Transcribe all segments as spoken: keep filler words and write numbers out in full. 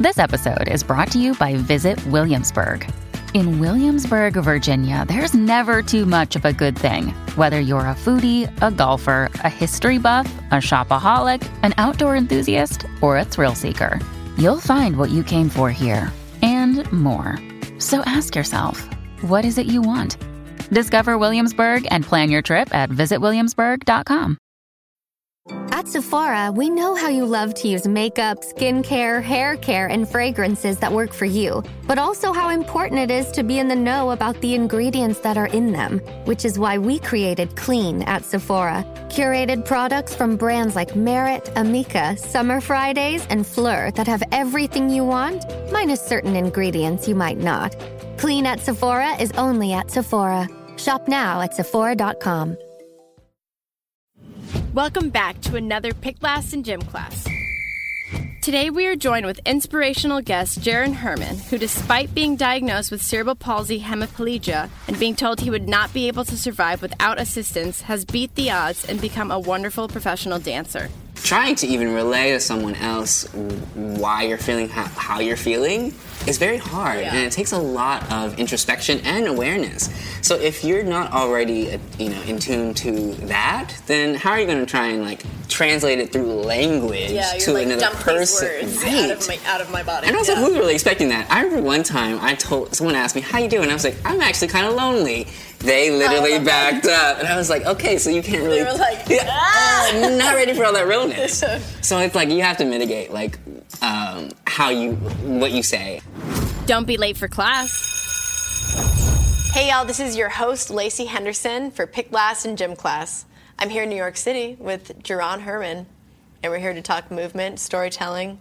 This episode is brought to you by Visit Williamsburg. In Williamsburg, Virginia, there's never too much of a good thing. Whether you're a foodie, a golfer, a history buff, a shopaholic, an outdoor enthusiast, or a thrill seeker, you'll find what you came for here and more. So ask yourself, what is it you want? Discover Williamsburg and plan your trip at visit williamsburg dot com. At Sephora, we know how you love to use makeup, skincare, hair care, and fragrances that work for you, but also how important it is to be in the know about the ingredients that are in them, which is why we created Clean at Sephora. Curated products from brands like Merit, Amika, Summer Fridays, and Fleur that have everything you want, minus certain ingredients you might not. Clean at Sephora is only at Sephora. Shop now at sephora dot com. Welcome back to another Pick Last in Gym Class. Today we are joined with inspirational guest Jaron Herman, who despite being diagnosed with cerebral palsy hemiplegia and being told he would not be able to survive without assistance, has beat the odds and become a wonderful professional dancer. Trying to even relay to someone else why you're feeling how, how you're feeling is very hard, yeah. And it takes a lot of introspection and awareness. So if you're not already, you know, in tune to that, then how are you going to try and like translate it through language yeah, to like, another dump person? These words right. out of my out of my body. And also, yeah. who's really expecting that? I remember one time I told someone asked me, "How you doing?" I was like, "I'm actually kind of lonely." They literally oh, backed up, and I was like, "Okay, so you can't really." They were like, yeah, ah! I'm not ready for all that realness. So it's like you have to mitigate, like, um, how you, what you say. Don't be late for class. Hey y'all, this is your host Lacey Henderson for Pick Last in Gym Class. I'm here in New York City with Jaron Herman, and we're here to talk movement, storytelling,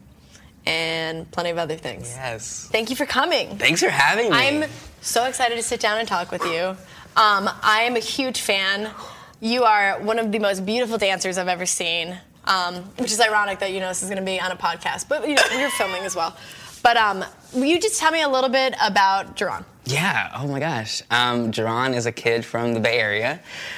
and plenty of other things. Yes. Thank you for coming. Thanks for having me. I'm so excited to sit down and talk with you. Um, I am a huge fan. You are one of the most beautiful dancers I've ever seen, um, which is ironic that, you know, this is going to be on a podcast, but, you know, you're filming as well. But um, will you just tell me a little bit about Jaron? Yeah, oh my gosh. Um, Jaron is a kid from the Bay Area,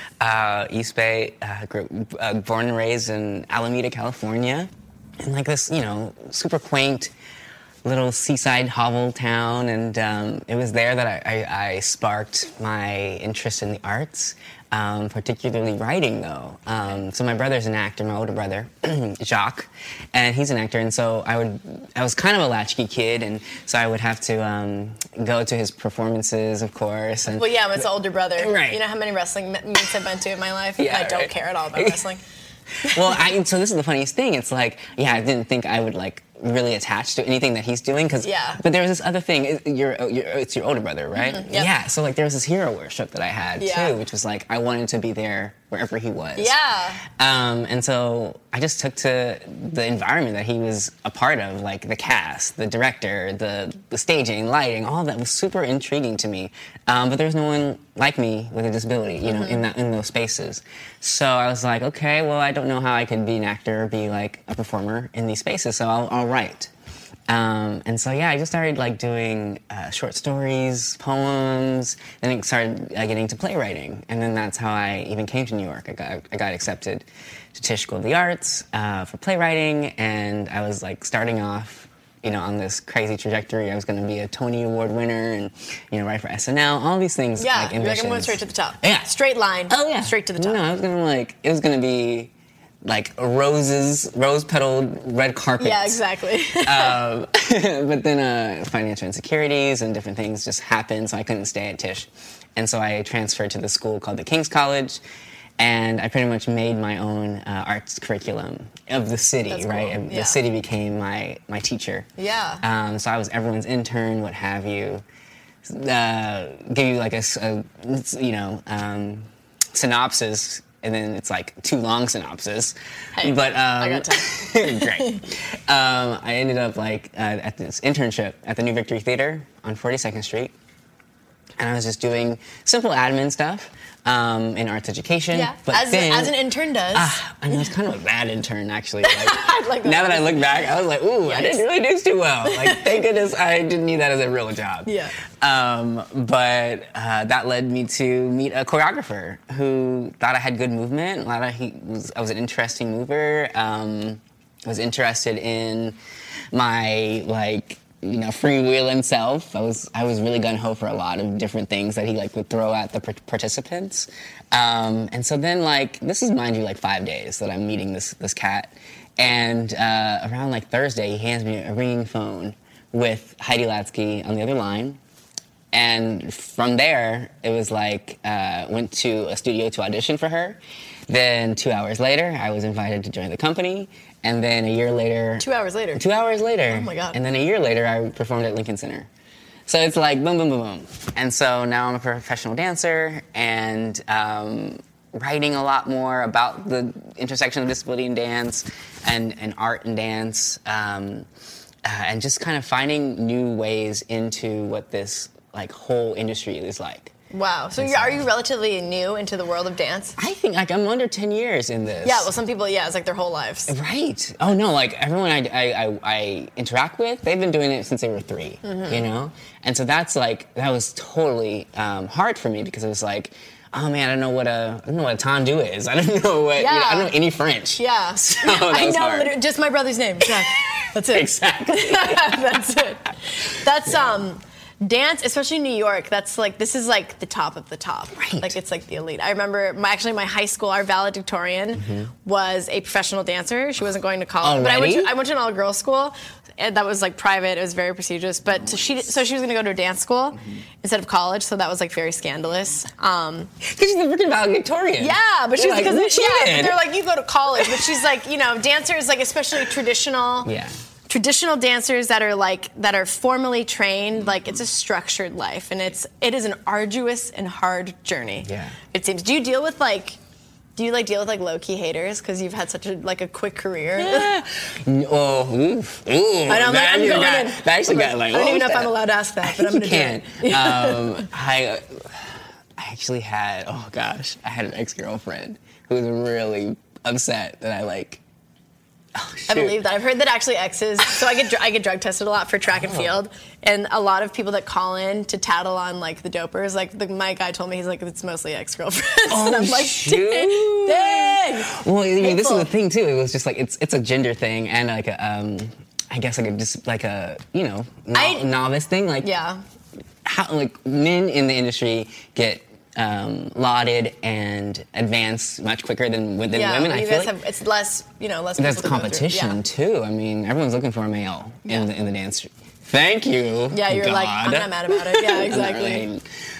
uh, East Bay, uh, grew, uh, born and raised in Alameda, California, in like this, you know, super quaint little seaside hovel town, and um, it was there that I, I, I sparked my interest in the arts, um, particularly writing, though. Um, so my brother's an actor, my older brother, Jacques, and he's an actor, and so I would, I was kind of a latchkey kid, and so I would have to um, go to his performances, of course. And well, yeah, I'm his older brother. Right. You know how many wrestling meets I've been to in my life? Yeah, I don't right. care at all about wrestling. Well, I, so this is the funniest thing. It's like, yeah, I didn't think I would like really attach to anything that he's doing, because yeah. But there was this other thing. It, you're, you're, it's your older brother, right? Mm-hmm. Yep. Yeah. So like there was this hero worship that I had yeah. too, which was like I wanted to be there wherever he was. Yeah. Um, and so I just took to the environment that he was a part of, like the cast, the director, the, the staging, lighting, all that was super intriguing to me. Um, but there was no one like me with a disability, you know, mm-hmm. in that in those spaces. So I was like, okay, well, I don't know how I could be an actor or be like a performer in these spaces, so I'll, I'll write. Um, and so, yeah, I just started, like, doing uh, short stories, poems, then it started uh, getting to playwriting. And then that's how I even came to New York. I got, I got accepted to Tisch School of the Arts uh, for playwriting, and I was, like, starting off, you know, on this crazy trajectory. I was going to be a Tony Award winner and, you know, write for S N L, all these things, yeah, like, you're like, I'm going straight to the top. Yeah. Straight line. Oh, yeah. Straight to the top. No, I was going to, like, it was going to be... like roses, rose-petaled red carpets. Yeah, exactly. um, but then uh, financial insecurities and different things just happened, so I couldn't stay at Tisch. And so I transferred to the school called the King's College, and I pretty much made my own uh, arts curriculum of the city, That's right? cool. And yeah. the city became my, my teacher. Yeah. Um, so I was everyone's intern, what have you. Uh, give you like a, a you know, um, synopsis, and then it's like too long synopsis. Hey, but um, I got time. Great. um, I ended up like uh, at this internship at the New Victory Theater on forty-second Street, and I was just doing simple admin stuff um, in arts education. Yeah, but as, then, as an intern does. Ah, I mean, I was kind of a bad intern actually. Like, like that now that I look back, I was like, ooh, yes. I didn't really do too well. Like, thank goodness I didn't need that as a real job. Yeah. Um, but uh, that led me to meet a choreographer who thought I had good movement. A lot of he was, I was an interesting mover. Um, was interested in my like you know freewheeling self. I was I was really gung ho for a lot of different things that he like would throw at the participants. Um, and so then like this is mind you like five days that I'm meeting this this cat, and uh, around like Thursday he hands me a ringing phone with Heidi Latsky on the other line. And from there, it was like, uh, went to a studio to audition for her. Then two hours later, I was invited to join the company. And then a year later... Two hours later? Two hours later. Oh, my God. And then a year later, I performed at Lincoln Center. So it's like boom, boom, boom, boom. And so now I'm a professional dancer and um, writing a lot more about the intersection of disability and dance and, and art and dance. Um, uh, and just kind of finding new ways into what this... like whole industry is like. Wow. So you're, are you relatively new into the world of dance? I think like I'm under ten years in this. Yeah, well some people, yeah, it's like their whole lives. Right. Oh no, like everyone I, I, I, I interact with, they've been doing it since they were three, mm-hmm. you know? And so that's like, that was totally um, hard for me because it was like, oh man, I don't know what a I don't know what a tendu is. I don't know what yeah. you know, I don't know any French. Yeah. So I know hard. literally, just my brother's name. Yeah. That's it. Exactly. That's it. That's yeah. um dance, especially in New York, that's like, this is like the top of the top. Right. Like, it's like the elite. I remember, my, actually, my high school, our valedictorian mm-hmm. was a professional dancer. She wasn't going to college. Already? But I went to, I went to an all-girls school, and that was like private. It was very prestigious. But oh, so she so she was going to go to a dance school mm-hmm. instead of college, so that was like very scandalous. Um, because she's a freaking valedictorian. Yeah, but she's like, because we yeah, they're like, you go to college. But she's like, you know, dancers, like especially traditional. Yeah. Traditional dancers that are like that are formally trained, like it's a structured life, and it's it is an arduous and hard journey. Yeah, it seems. Do you deal with like, do you like deal with like low key haters because you've had such a like a quick career? Yeah. Oh, oof, ooh, I know, that, I'm actually going got, in. that actually got like. I don't even know that? if I'm allowed to ask that, I but I'm think gonna you do can. it. um, I, I actually had. Oh gosh, I had an ex-girlfriend who was really upset that I like. Oh, I believe that. I've heard that actually exes. So I get dr- I get drug tested a lot for track and oh. field, and a lot of people that call in to tattle on like the dopers. Like the, my guy told me, he's like, it's mostly ex-girlfriends. Oh, and I'm like, shoot. dang, dang. Well, I mean, this is the thing too. It was just like it's it's a gender thing and like a um, I guess like a just like a you know no- I, novice thing. Like yeah, how like men in the industry get. Um, lauded and advance much quicker than than yeah, women. I you feel guys like have, it's less, you know, less. There's people to go competition through. too. I mean, everyone's looking for a male Yeah. in the in the dance. Thank you. Yeah, you're God. like, I'm not mad about it. Yeah, exactly.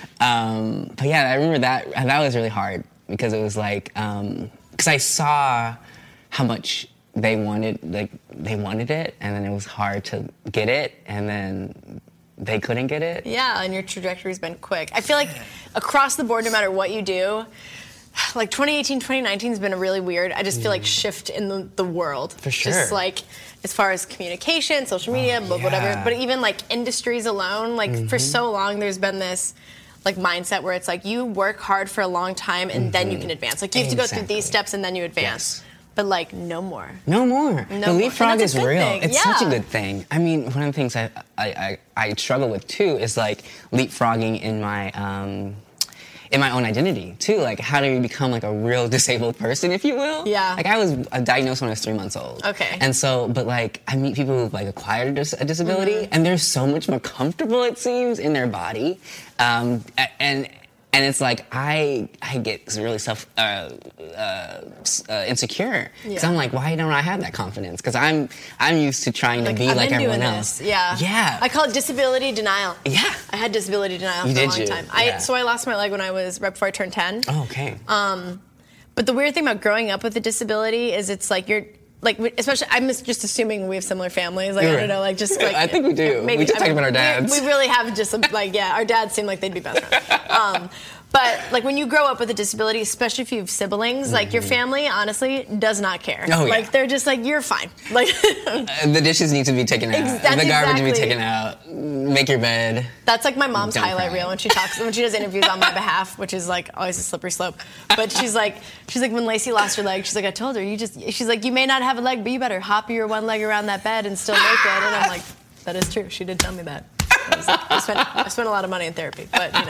um, but yeah, I remember that that was really hard because it was like because um, I saw how much they wanted like they wanted it, and then it was hard to get it, and then. They couldn't get it? Yeah, and your trajectory's been quick. I feel like across the board, no matter what you do, like twenty eighteen, twenty nineteen has been a really weird, I just feel like shift in the, the world. For sure. Just like as far as communication, social media, oh, but yeah. whatever. But even like industries alone, like mm-hmm. for so long there's been this like mindset where it's like you work hard for a long time and mm-hmm. then you can advance. Like you have exactly. to go through these steps and then you advance. Yes. But like no more. No more. No the leapfrog is real. Thing. It's yeah. such a good thing. I mean, one of the things I I, I, I struggle with too is like leapfrogging in my um, in my own identity too. Like, how do you become like a real disabled person, if you will? Yeah. Like I was diagnosed when I was three months old. Okay. And so, but like I meet people who've like acquired a, dis- a disability, mm-hmm. and they're so much more comfortable, it seems, in their body, um, and. And it's like I I get really self uh, uh, uh, insecure because yeah. I'm like, why don't I have that confidence? Because I'm I'm used to trying like, to be I've like been everyone doing else. This. Yeah, yeah. I call it disability denial. Yeah, I had disability denial you for did a long you? time. Yeah. I so I lost my leg when I was right before I turned ten. Oh, okay. Um, but the weird thing about growing up with a disability is it's like you're. Like, especially, I'm just assuming we have similar families. Like, You're I don't know, like, just like... I think we do. Maybe, we just I talked mean, about our dads. We, we really have just, like, yeah, our dads seem like they'd be best friends. Um, but, like, when you grow up with a disability, especially if you have siblings, mm-hmm. like, your family, honestly, does not care. Oh, yeah. Like, they're just like, you're fine. Like... uh, the dishes need to be taken out. Ex- the garbage exactly. need to be taken out. Make your bed. That's like my mom's Don't highlight cry. reel when she talks, when she does interviews on my behalf, which is like always a slippery slope. But she's like, she's like, when Lacey lost her leg, she's like, I told her, you just, she's like, you may not have a leg, but you better hop your one leg around that bed and still make it. And I'm like, that is true. She did tell me that. I, was like, I, spent, I spent a lot of money in therapy, but you know.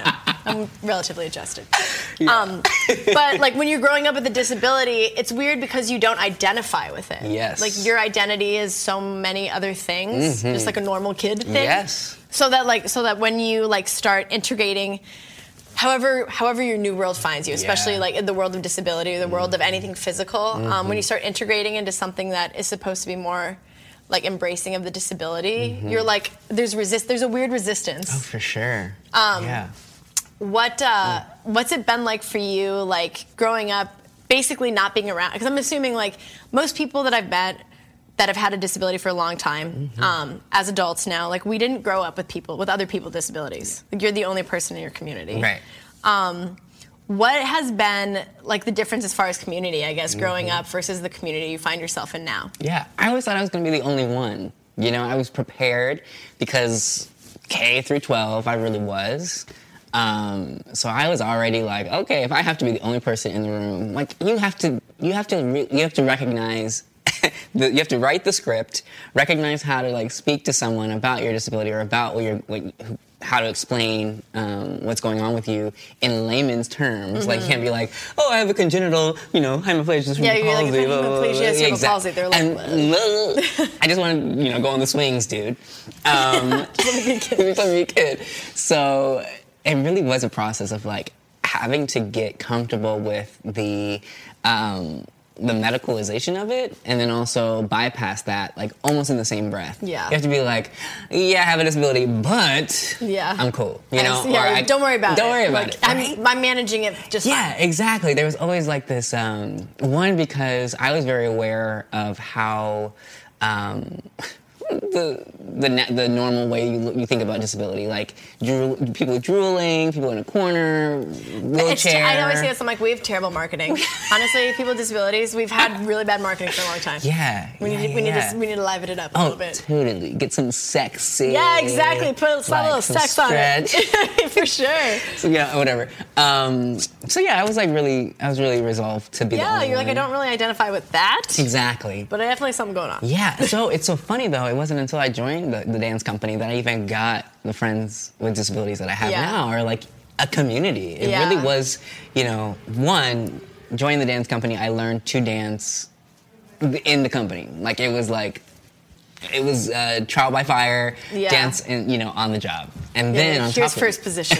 I'm relatively adjusted. Yeah. Um, but like when you're growing up with a disability, it's weird because you don't identify with it. Yes. Like your identity is so many other things, mm-hmm. just like a normal kid thing. Yes. So that like so that when you like start integrating, however however your new world finds you, especially yeah. like in the world of disability or the world mm-hmm. of anything physical, mm-hmm. um, when you start integrating into something that is supposed to be more like embracing of the disability, mm-hmm. you're like there's resist there's a weird resistance. Oh, for sure. Um, yeah. What uh, what's it been like for you, like growing up, basically not being around? Because I'm assuming like most people that I've met that have had a disability for a long time, mm-hmm. um, as adults now, like we didn't grow up with people with other people with disabilities. Like you're the only person in your community. Right. Um, what has been like the difference as far as community, I guess, growing mm-hmm. up versus the community you find yourself in now? Yeah, I always thought I was going to be the only one. You know, I was prepared because K through twelve, I really was. Um, so I was already like, okay, if I have to be the only person in the room, like you have to, you have to, re- you have to recognize, the, you have to write the script, recognize how to like speak to someone about your disability or about what you're, like, how to explain um, what's going on with you in layman's terms. Mm-hmm. Like you can't be like, oh, I have a congenital, you know, hemiplegia cerebral yeah, you're palsy. Like, hemiplegia cerebral exactly. palsy. They're like, and, I just want to, you know, go on the swings, dude. Um, just let me be a kid. Just let me be a kid. So it really was a process of like having to get comfortable with the um, the medicalization of it, and then also bypass that like almost in the same breath. Yeah, you have to be like, yeah, I have a disability, but yeah, I'm cool. You know, yeah, or I, don't worry about don't it. Don't worry about like, it. Right? I'm, I'm managing it just yeah, fine. exactly. There was always like this um, one because I was very aware of how. Um, The the the normal way you you think about disability, like drool, people drooling, people in a corner, wheelchair. I always say this. I'm like, we have terrible marketing. Honestly, people with disabilities, we've had really bad marketing for a long time. Yeah, we need yeah, to, we yeah. need to we need to liven it up a oh, little bit. Totally, get some sexy. Yeah, exactly. Put a, like, a little sex stretch. on it for sure. So yeah, whatever. Um, so yeah, I was like really, I was really resolved to be. Yeah, the only you're one. like I don't really identify with that. Exactly. But I definitely have something going on. Yeah. So it's so funny though. It wasn't until I joined the, the dance company that I even got the friends with disabilities that I have yeah. now, or like a community. It yeah. really was, you know, one, joining the dance company, I learned to dance in the company. Like it was like, it was uh, trial by fire, yeah. dance, in, you know, on the job. And yeah, then on here's top first of position.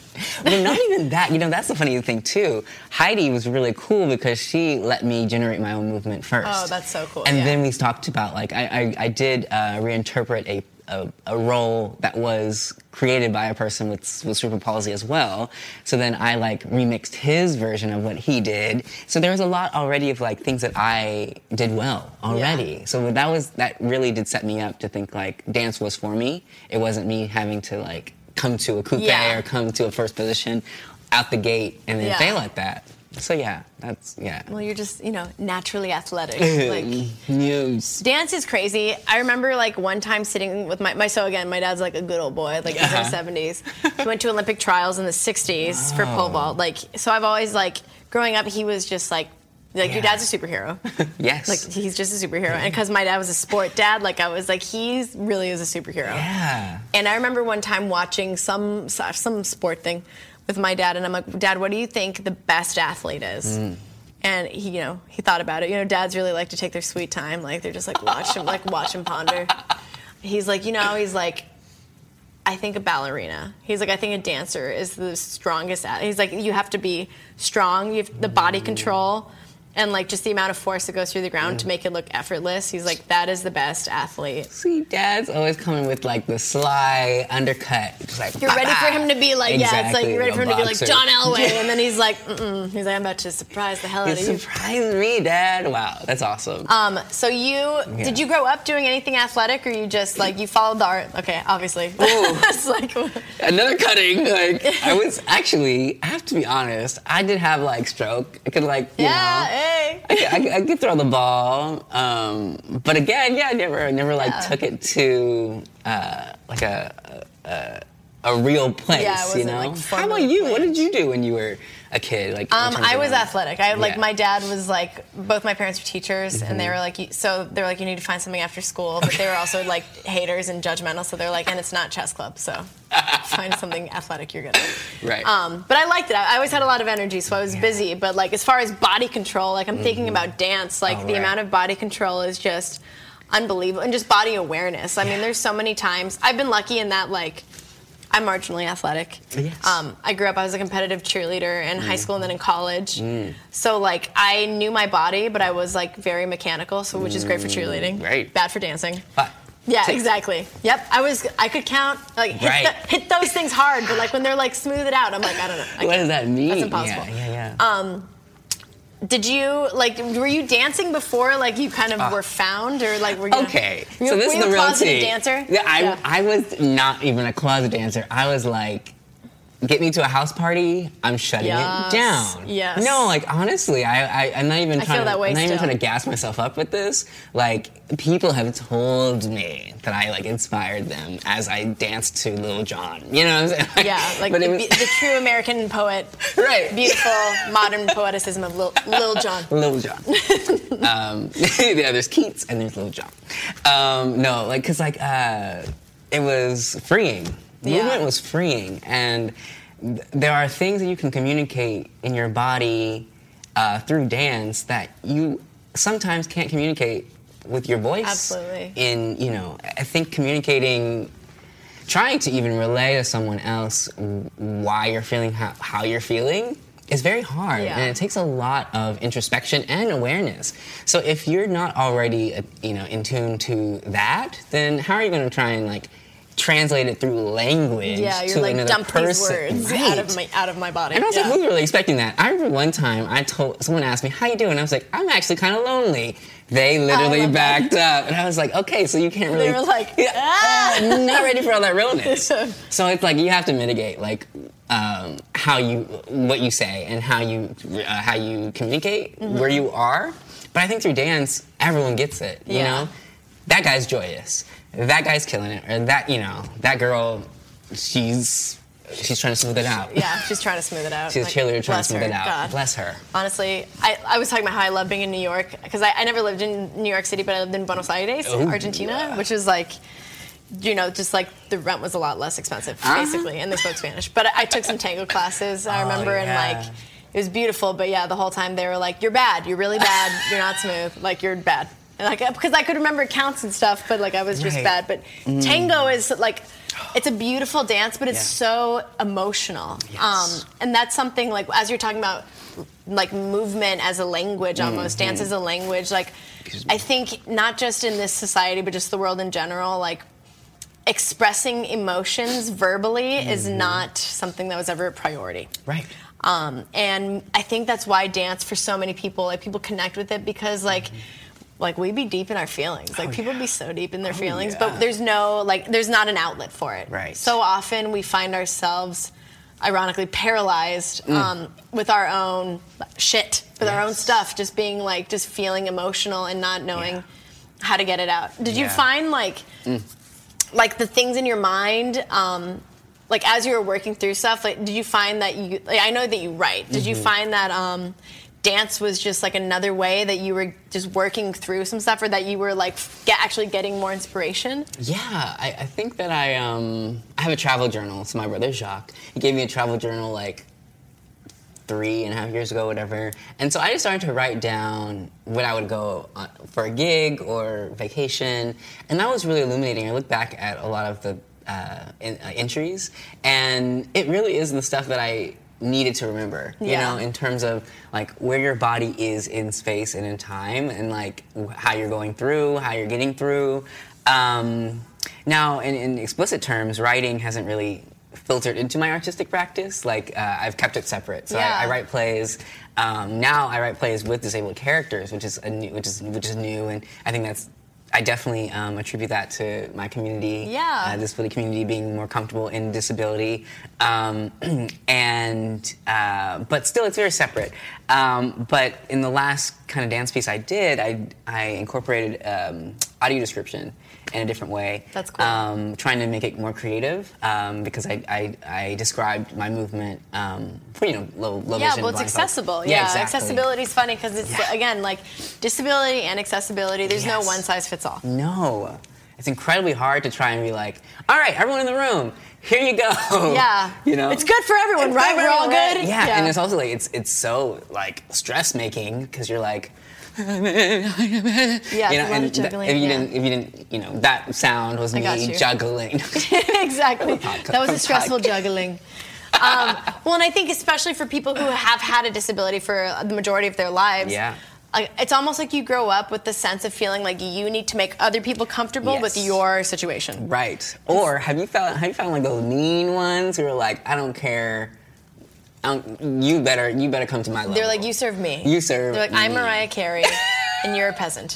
But not even that. You know, that's the funny thing, too. Heidi was really cool because she let me generate my own movement first. Oh, that's so cool. And yeah. then we talked about, like, I, I, I did uh, reinterpret a, a, a role that was created by a person with, with cerebral palsy as well. So then I, like, remixed his version of what he did. So there was a lot already of, like, things that I did well already. Yeah. So that was, that really did set me up to think, like, dance was for me. It wasn't me having to, like, come to a coupe yeah. or come to a first position out the gate and then yeah. fail at that. So yeah, that's, yeah. Well, you're just, you know, naturally athletic. Like, yes. Dance is crazy. I remember, like, one time sitting with my, my so again, my dad's, like, a good old boy. Like, he's uh-huh. in the seventies. He went to Olympic trials in the sixties oh. for pole vault. Like, so I've always, like, growing up, he was just, like, Like, yeah. your dad's a superhero. Yes. Like, he's just a superhero. And because my dad was a sport dad, like, I was like, he really is a superhero. Yeah. And I remember one time watching some some sport thing with my dad, and I'm like, Dad, what do you think the best athlete is? Mm. And he, you know, he thought about it. You know, dads really like to take their sweet time. Like, they're just like, watch him, like, watch him ponder. He's like, you know, he's like, I think a ballerina. He's like, I think a dancer is the strongest. He's like, you have to be strong. You have the body control. And, like, just the amount of force that goes through the ground mm. to make it look effortless. He's like, that is the best athlete. See, Dad's always coming with, like, the sly undercut. Just like, you're ready for him to be like, exactly, yeah, it's like, you're ready for him boxer. to be like John Elway. And then he's like, mm-mm. He's like, I'm about to surprise the hell out of you. You surprised me, Dad. Wow, that's awesome. Um, so you, yeah. did you grow up doing anything athletic, or you just, like, you followed the art? Okay, obviously. It's like, another cutting. Like, I was actually, I have to be honest, I did have, like, stroke. I could, like, you yeah, know. hey. I, I, I could throw the ball, um, but again, yeah, I never, never like yeah. took it to uh, like a, a a real place, yeah, it wasn't, you know. Like, how about you? played. What did you do when you were a kid? Like, in Um, terms I of, was um, athletic. I like yeah. my dad was like both my parents were teachers, Mm-hmm. and they were like you- so they were like you need to find something after school, but they were also like haters and judgmental. So they're like, and it's not chess club, so find something athletic you're good at. Right. Um, but I liked it. I, I always had a lot of energy, so I was busy. But like as far as body control, like I'm thinking about dance, like Oh, the right. amount of body control is just unbelievable, and just body awareness. I mean, there's so many times I've been lucky in that like. I'm marginally athletic. Yes. Um, I grew up, I was a competitive cheerleader in high school and then in college. Mm. So, like, I knew my body, but I was, like, very mechanical, so which is great for cheerleading. Right. Bad for dancing. Five, Yeah, six. exactly. Yep, I was, I could count, like, hit, Right. the, hit those things hard, but, like, when they're, like, smooth it out, I'm like, I don't know. I What can't. does that mean? That's impossible. Yeah, yeah, yeah. Um, did you, like, were you dancing before, like, you kind of Uh, were found, or, like, were you... Okay, Were you, so this were is you the a real closeted tea. dancer? Yeah, I, Yeah. I was not even a closet dancer. I was like, get me to a house party, I'm shutting Yes, it down. yes. No, like honestly, I, I I'm not even I trying. feel that to, way I'm not even still. trying to gas myself up with this. Like people have told me that I like inspired them as I danced to Lil Jon. You know what I'm saying? Yeah, like but the, it was- the true American poet. Right. Beautiful modern poeticism of Lil, Lil Jon. Lil Jon. um, yeah, there's Keats and there's Lil Jon. Um, no, like, cause like, uh, it was freeing. Yeah. Movement was freeing, and th- there are things that you can communicate in your body uh, through dance that you sometimes can't communicate with your voice. Absolutely. In, you know, I think communicating, trying to even relay to someone else why you're feeling how, how you're feeling is very hard, Yeah. and it takes a lot of introspection and awareness. So if you're not already, uh, you know, in tune to that, then how are you going to try and like translate it through language Yeah, you're to like another dump person? these words Right. out of my out of my body. And I was yeah. like, who was really expecting that? I remember one time I told someone asked me, "How you doing?" I was like, "I'm actually kind of lonely." They literally love that. backed up, and I was like, "Okay, so you can't really." They were like, Yeah, ah! uh, not ready for all that realness. So it's like you have to mitigate like um, how you, what you say, and how you, uh, how you communicate Mm-hmm. where you are. But I think through dance, everyone gets it. You Yeah. know, that guy's joyous. That guy's killing it, or that you know, that girl, she's she's trying to smooth it out. Yeah, she's trying to smooth it out. She's a Like, cheerleader trying to bless smooth her. it out. God. Bless her. Honestly, I, I was talking about how I love being in New York because I, I never lived in New York City, but I lived in Buenos Aires, Ooh, Argentina, yeah. which is like, you know, just like the rent was a lot less expensive, Uh-huh. basically, and they spoke Spanish. But I, I took some tango classes, I Oh, remember, and yeah. like, it was beautiful. But yeah, the whole time they were like, "You're bad. You're really bad. You're not smooth. Like you're bad." And like, because I could remember counts and stuff, but like I was just Right. bad. But tango is like, it's a beautiful dance, but it's Yeah. so emotional. Yes. Um, and that's something like as you're talking about like movement as a language almost, dance as a language, like I think not just in this society but just the world in general, like expressing emotions verbally is not something that was ever a priority. Right. Um, and I think that's why dance for so many people, like people connect with it because like like we be deep in our feelings. Like Oh, people yeah. be so deep in their Oh, feelings, yeah. but there's no like there's not an outlet for it. Right. So often we find ourselves ironically paralyzed um, with our own shit, with our own Yes. stuff, just being like just feeling emotional and not knowing Yeah. how to get it out. Did you Yeah. find like like the things in your mind um, like as you were working through stuff, like did you find that you like, I know that you write, did you find that um, dance was just like another way that you were just working through some stuff, or that you were like get, actually getting more inspiration? Yeah, I, I think that I um I have a travel journal. So my brother Jacques, he gave me a travel journal like three and a half years ago, whatever. And so I just started to write down when I would go on, for a gig or vacation, and that was really illuminating. I look back at a lot of the uh, in, uh, entries, and it really is the stuff that I needed to remember, you Yeah. know, in terms of like where your body is in space and in time, and like how you're going through, how you're getting through. Um, now, in, in explicit terms, writing hasn't really filtered into my artistic practice. Like uh, I've kept it separate. So Yeah. I, I write plays. Um, now I write plays with disabled characters, which is a new, which is which is new, and I think that's. I definitely um, attribute that to my community, Yeah. uh, disability community being more comfortable in disability, um, and uh, but still it's very separate. Um, but in the last kind of dance piece I did, I I incorporated um, audio description in a different way. That's cool. Um, trying to make it more creative um, because I, I, I described my movement um, for, you know, low, low yeah, vision. well, it's blind accessible. folks. Yeah, Yeah, exactly. accessibility is funny because it's, Yeah. again, like disability and accessibility, there's Yes. no one size fits all. No. It's incredibly hard to try and be like, all right, everyone in the room, here you go. Yeah. You know? It's good for everyone, It's right? good for We're all everyone, good? right? Yeah. Yeah. and it's also like, it's it's so like stress making because you're like, Yeah, you know, it's a lot and of juggling, if you yeah. didn't, if you didn't, you know, that sound was I got me you. juggling. Exactly. Podcast- That was a stressful podcast. juggling. Um, well, and I think especially for people who have had a disability for the majority of their lives, Yeah. like, it's almost like you grow up with the sense of feeling like you need to make other people comfortable Yes. with your situation. Right. Or have you found have you found like those mean ones who are like, I don't care. I don't, you better you better come to my level. They're like, you serve me. You serve They're like, I'm me. Mariah Carey, and you're a peasant.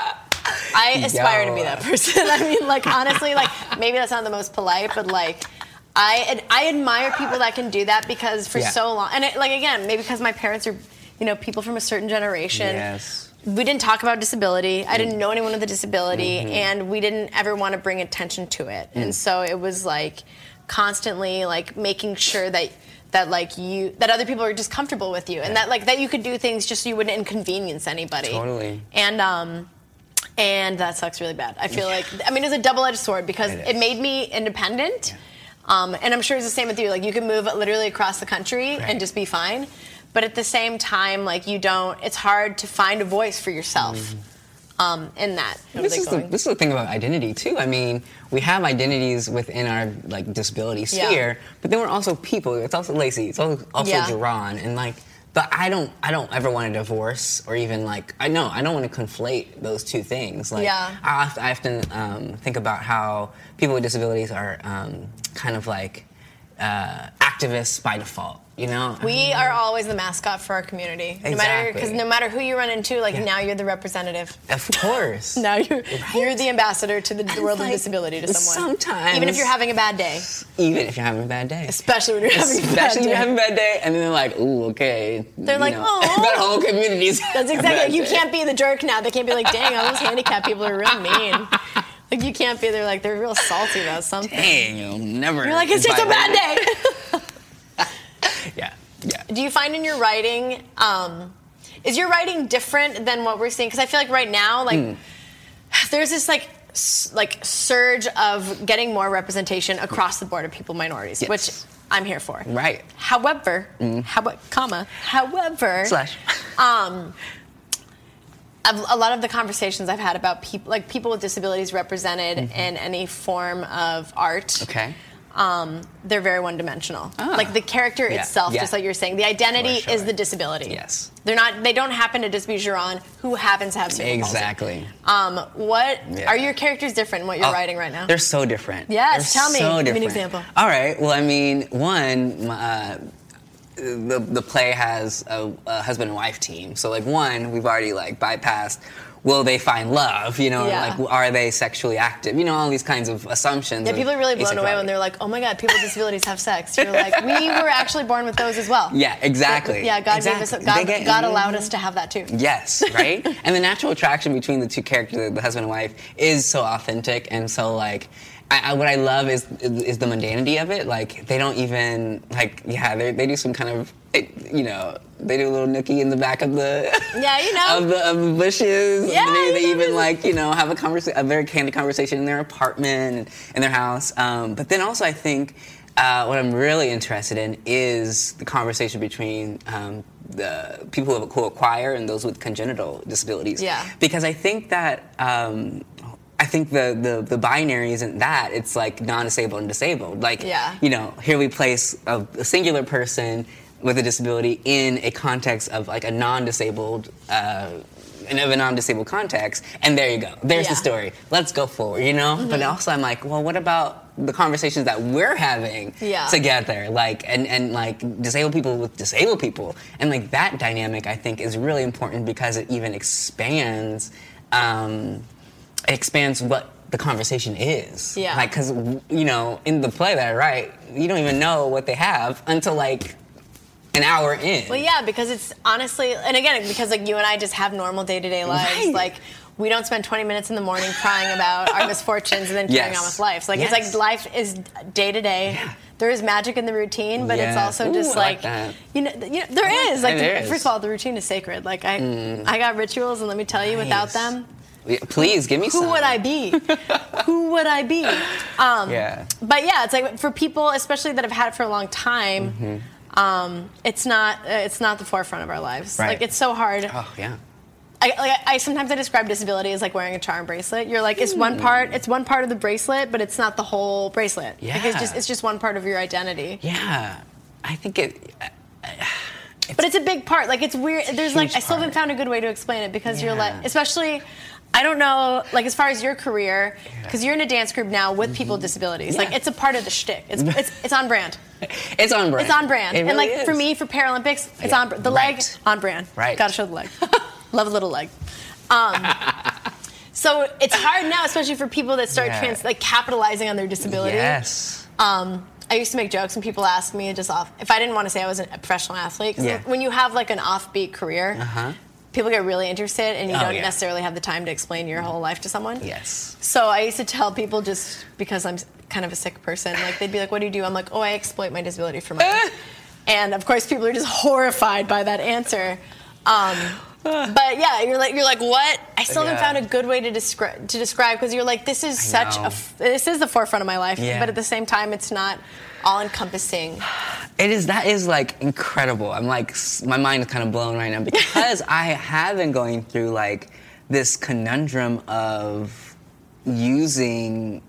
I aspire to be Yo. that person. I mean, like, honestly, like, maybe that's not the most polite, but, like, I I admire people that can do that because for Yeah. so long, and, it, like, again, maybe because my parents are, you know, people from a certain generation. Yes. We didn't talk about disability. I didn't know anyone with a disability, Mm-hmm. and we didn't ever want to bring attention to it. Mm. And so it was, like, constantly, like, making sure that that like you that other people are just comfortable with you, and that like that you could do things just so you wouldn't inconvenience anybody. Totally. And um and that sucks really bad. I feel like I mean it's a double-edged sword because It it, is. made me independent. Um and I'm sure it's the same with you. Like you can move literally across the country Right. and just be fine. But at the same time, like you don't it's hard to find a voice for yourself. Um, in that. What This are they is, the, going? this is the thing about identity too. I mean, we have identities within our like disability Yeah. sphere, but then we're also people. It's also Lacey. It's also, also Yeah. Jerron, and like, but I don't, I don't ever want to divorce or even like, I know I don't want to conflate those two things. Like, Yeah. I, oft- I often um, think about how people with disabilities are um, kind of like uh, activists by default. You know, We are always the mascot for our community. No matter because Exactly. no matter who you run into, like Yeah. now you're the representative. of course. Now you're Right? you're the ambassador to the world like, of disability to someone. sometimes- even if you're having a bad day, Even if you're having a bad day. especially when you're having a bad Especially when day. you're having a bad day, and then they're like, "Ooh, okay." They're you like, know, "Oh." that whole community's. That's exactly. You can't be the jerk now. They can't be like, "Dang, all those handicapped people are real mean." Like you can't be. They're like they're real salty about something. Dang, you'll never. You're like, it's just a bad day. Yeah, yeah. Do you find in your writing, um, is your writing different than what we're seeing? Because I feel like right now, like, Hmm. there's this like, s- like surge of getting more representation across the board of people with minorities, Yes. which I'm here for. Right. However, how, comma, however, Slash. um, a a lot of the conversations I've had about people, like people with disabilities represented in any form of art. Mm-hmm. Okay. Um, they're very one-dimensional. Ah. Like the character Yeah, itself, yeah. just like you're saying, the identity For sure. is the disability. Yes. They're not. They don't happen to just be Jerron, who happens to have cerebral palsy. Exactly. Um, what Yeah. are your characters different? in What you're Oh, writing right now? They're so different. Yes, They're tell me. So Give me an different. example. All right. Well, I mean, one, my, uh, the the play has a, a husband and wife team. So like, one, we've already like bypassed. Will they find love? You know, Yeah. like, are they sexually active? You know, all these kinds of assumptions. Yeah, of people are really blown away when asexuality. they're like, "Oh my God, people with disabilities have sex." You're like, "We were actually born with those as well." Yeah, exactly. Yeah, God exactly. gave us. They God, get- God allowed us to have that too. Yes, right? And the natural attraction between the two characters, the husband and wife, is so authentic and so like. I, I, what I love is, is is the mundanity of it. Like they don't even like yeah they they do some kind of you know they do a little nookie in the back of the Yeah, you know. of the of the bushes. Yeah, they, you they know, even there's- like you know have a conversa- a very candid conversation in their apartment and in their house. Um, but then also I think uh, what I'm really interested in is the conversation between. Um, the people who, who acquire and those with congenital disabilities. Yeah. Because I think that um, I think the, the the binary isn't that. It's like non-disabled and disabled. Like Yeah. you know, here we place a, a singular person with a disability in a context of like a non-disabled uh, in of a non-disabled context, and there you go. There's Yeah. the story. Let's go forward, you know? But also I'm like, well, what about the conversations that we're having Yeah. together? Like, and, and like disabled people with disabled people. And like that dynamic, I think, is really important because it even expands, um, it expands what the conversation is. Yeah. Like, because, you know, in the play that I write, you don't even know what they have until like an hour in. Well, yeah, because it's honestly, and again, because like you and I just have normal day-to-day lives. Right. Like, we don't spend twenty minutes in the morning crying about our misfortunes and then carrying Yes. on with life. So, like, Yes. it's like life is day to day. Yeah. There is magic in the routine, but it's Yeah. also Ooh, just I like like, that. you know, you know, there is. Like, There the, is. first of all, the routine is sacred. Like, I, mm. I got rituals, and let me tell you, without Nice. them, Yeah, please give me who some. would I be? Who would I be? Um, Yeah. But yeah, it's like for people, especially that have had it for a long time, Mm-hmm. um, it's not uh, it's not the forefront of our lives. Right. Like, it's so hard. Oh yeah. I, like, I sometimes I describe disability as like wearing a charm bracelet. You're like, it's one part, it's one part of the bracelet, but it's not the whole bracelet. Yeah. Like, it's just it's just one part of your identity. Yeah. I think it. But it's a big part. Like, it's weird. There's like, huge I still haven't part. found a good way to explain it because you're Yeah. like, especially, I don't know, like, as far as your career, because you're in a dance group now with people with disabilities. Like, Yeah. it's a part of the shtick. It's it's it's on brand. It's on brand. It's on brand. It and really like is. for me, for Paralympics, it's Yeah. on the leg Right. on brand. Right. Got to show the leg. Love a little leg. Um, so it's hard now, especially for people that start Yeah. trans, like capitalizing on their disability. Yes. Um, I used to make jokes when people ask me just off if I didn't want to say I was a professional athlete. 'Cause Yeah. when you have like an offbeat career, Uh-huh. people get really interested, and you Oh, don't yeah. necessarily have the time to explain your whole life to someone. Yes. So I used to tell people, just because I'm kind of a sick person, like they'd be like, "What do you do?" I'm like, "Oh, I exploit my disability for money." And of course, people are just horrified by that answer. Um, but yeah, you're like, you're like, what? I still haven't Yeah. found a good way to describe to describe because you're like, this is I such a know. f- this is the forefront of my life, Yeah. but at the same time, it's not all encompassing. It is. That is like incredible. I'm like, s- my mind is kind of blown right now because I have been going through like this conundrum of using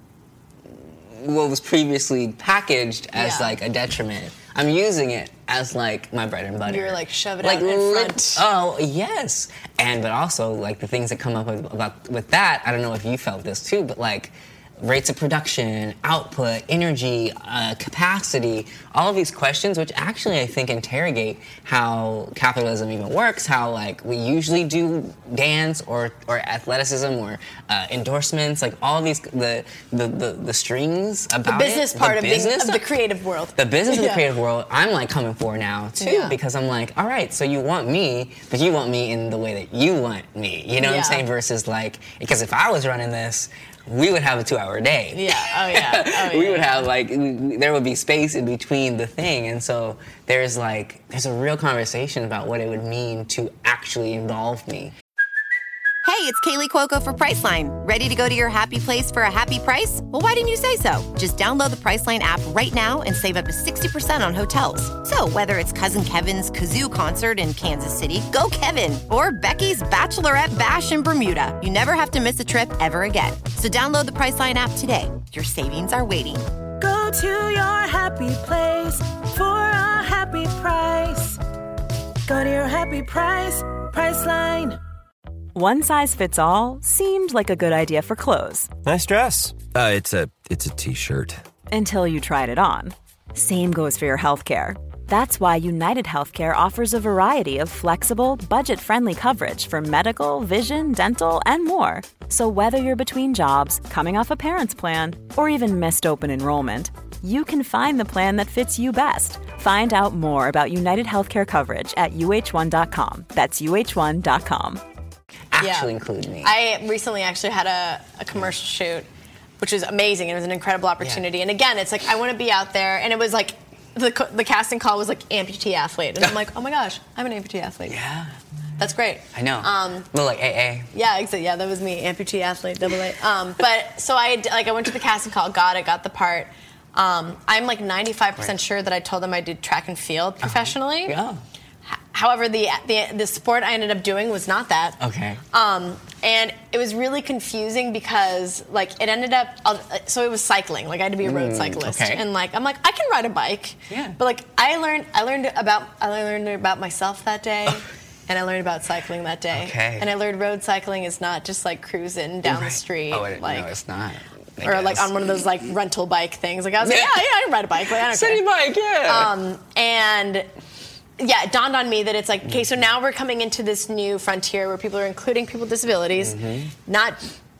what was previously packaged as Yeah. like a detriment. I'm using it as like my bread and butter. You're like, shove it like, out in lit- front. Oh yes, and but also like the things that come up with, about with that. I don't know if you felt this too, but like rates of production, output, energy, uh, capacity, all of these questions, which actually I think interrogate how capitalism even works, how like we usually do dance or, or athleticism or uh, endorsements, like all these, the the, the, the strings The about business it, part the of, being, business of the creative world. the business of Yeah. the creative world, I'm like coming for now too, Yeah. because I'm like, all right, so you want me, but you want me in the way that you want me. You know what Yeah. I'm saying? Versus like, because if I was running this, we would have a two-hour day. Yeah. Oh yeah. Oh, we yeah. would have like, we, we- there would be space in between the thing, and so there's like, there's a real conversation about what it would mean to actually involve me. Hey, it's Kaylee Cuoco for Priceline. Ready to go to your happy place for a happy price? Well, why didn't you say so? Just download the Priceline app right now and save up to sixty percent on hotels. So whether it's Cousin Kevin's Kazoo Concert in Kansas City, go Kevin, or Becky's Bachelorette Bash in Bermuda, you never have to miss a trip ever again. So download the Priceline app today. Your savings are waiting. Go to your happy place for a happy price. Go to your happy price, Priceline. One size fits all seemed like a good idea for clothes Nice dress. Uh, it's a it's a t-shirt. until you tried it on. Same goes for your healthcare. That's why United Healthcare offers a variety of flexible, budget-friendly coverage for medical, vision, dental, and more. So whether you're between jobs, coming off a parent's plan, or even missed open enrollment, you can find the plan that fits you best. Find out more about United Healthcare coverage at U H one dot com. That's U H one dot com. Actually Yeah. include me. I recently actually had a, a commercial shoot, which was amazing. It was an incredible opportunity. Yeah. And again, it's like, I want to be out there. And it was like, the, co- the casting call was like amputee athlete. And I'm like, oh my gosh, I'm an amputee athlete. yeah, That's great. I know. Um, Little like A A. Yeah, exactly. Yeah, that was me, amputee athlete, double A. Um, but so I d- like I went to the casting call, got it, got the part. Um, I'm like ninety-five percent Right. sure that I told them I did track and field professionally. Yeah. H- However, the, the the sport I ended up doing was not that. Okay. Um, and it was really confusing because like it ended up. uh, So it was cycling. Like I had to be a road cyclist, okay. and like I'm like I can ride a bike. Yeah. But like I learned I learned about I learned about myself that day. And I learned about cycling that day. Okay. And I learned road cycling is not just like cruising down the Right. street. Oh, it, like, no, it's not. I or like guess. on one of those like rental bike things. Like I was like, Yeah. yeah, yeah, I can ride a bike. Like, I don't City care. bike, yeah. Um, and yeah, it dawned on me that it's like, okay, so now we're coming into this new frontier where people are including people with disabilities, Mm-hmm. not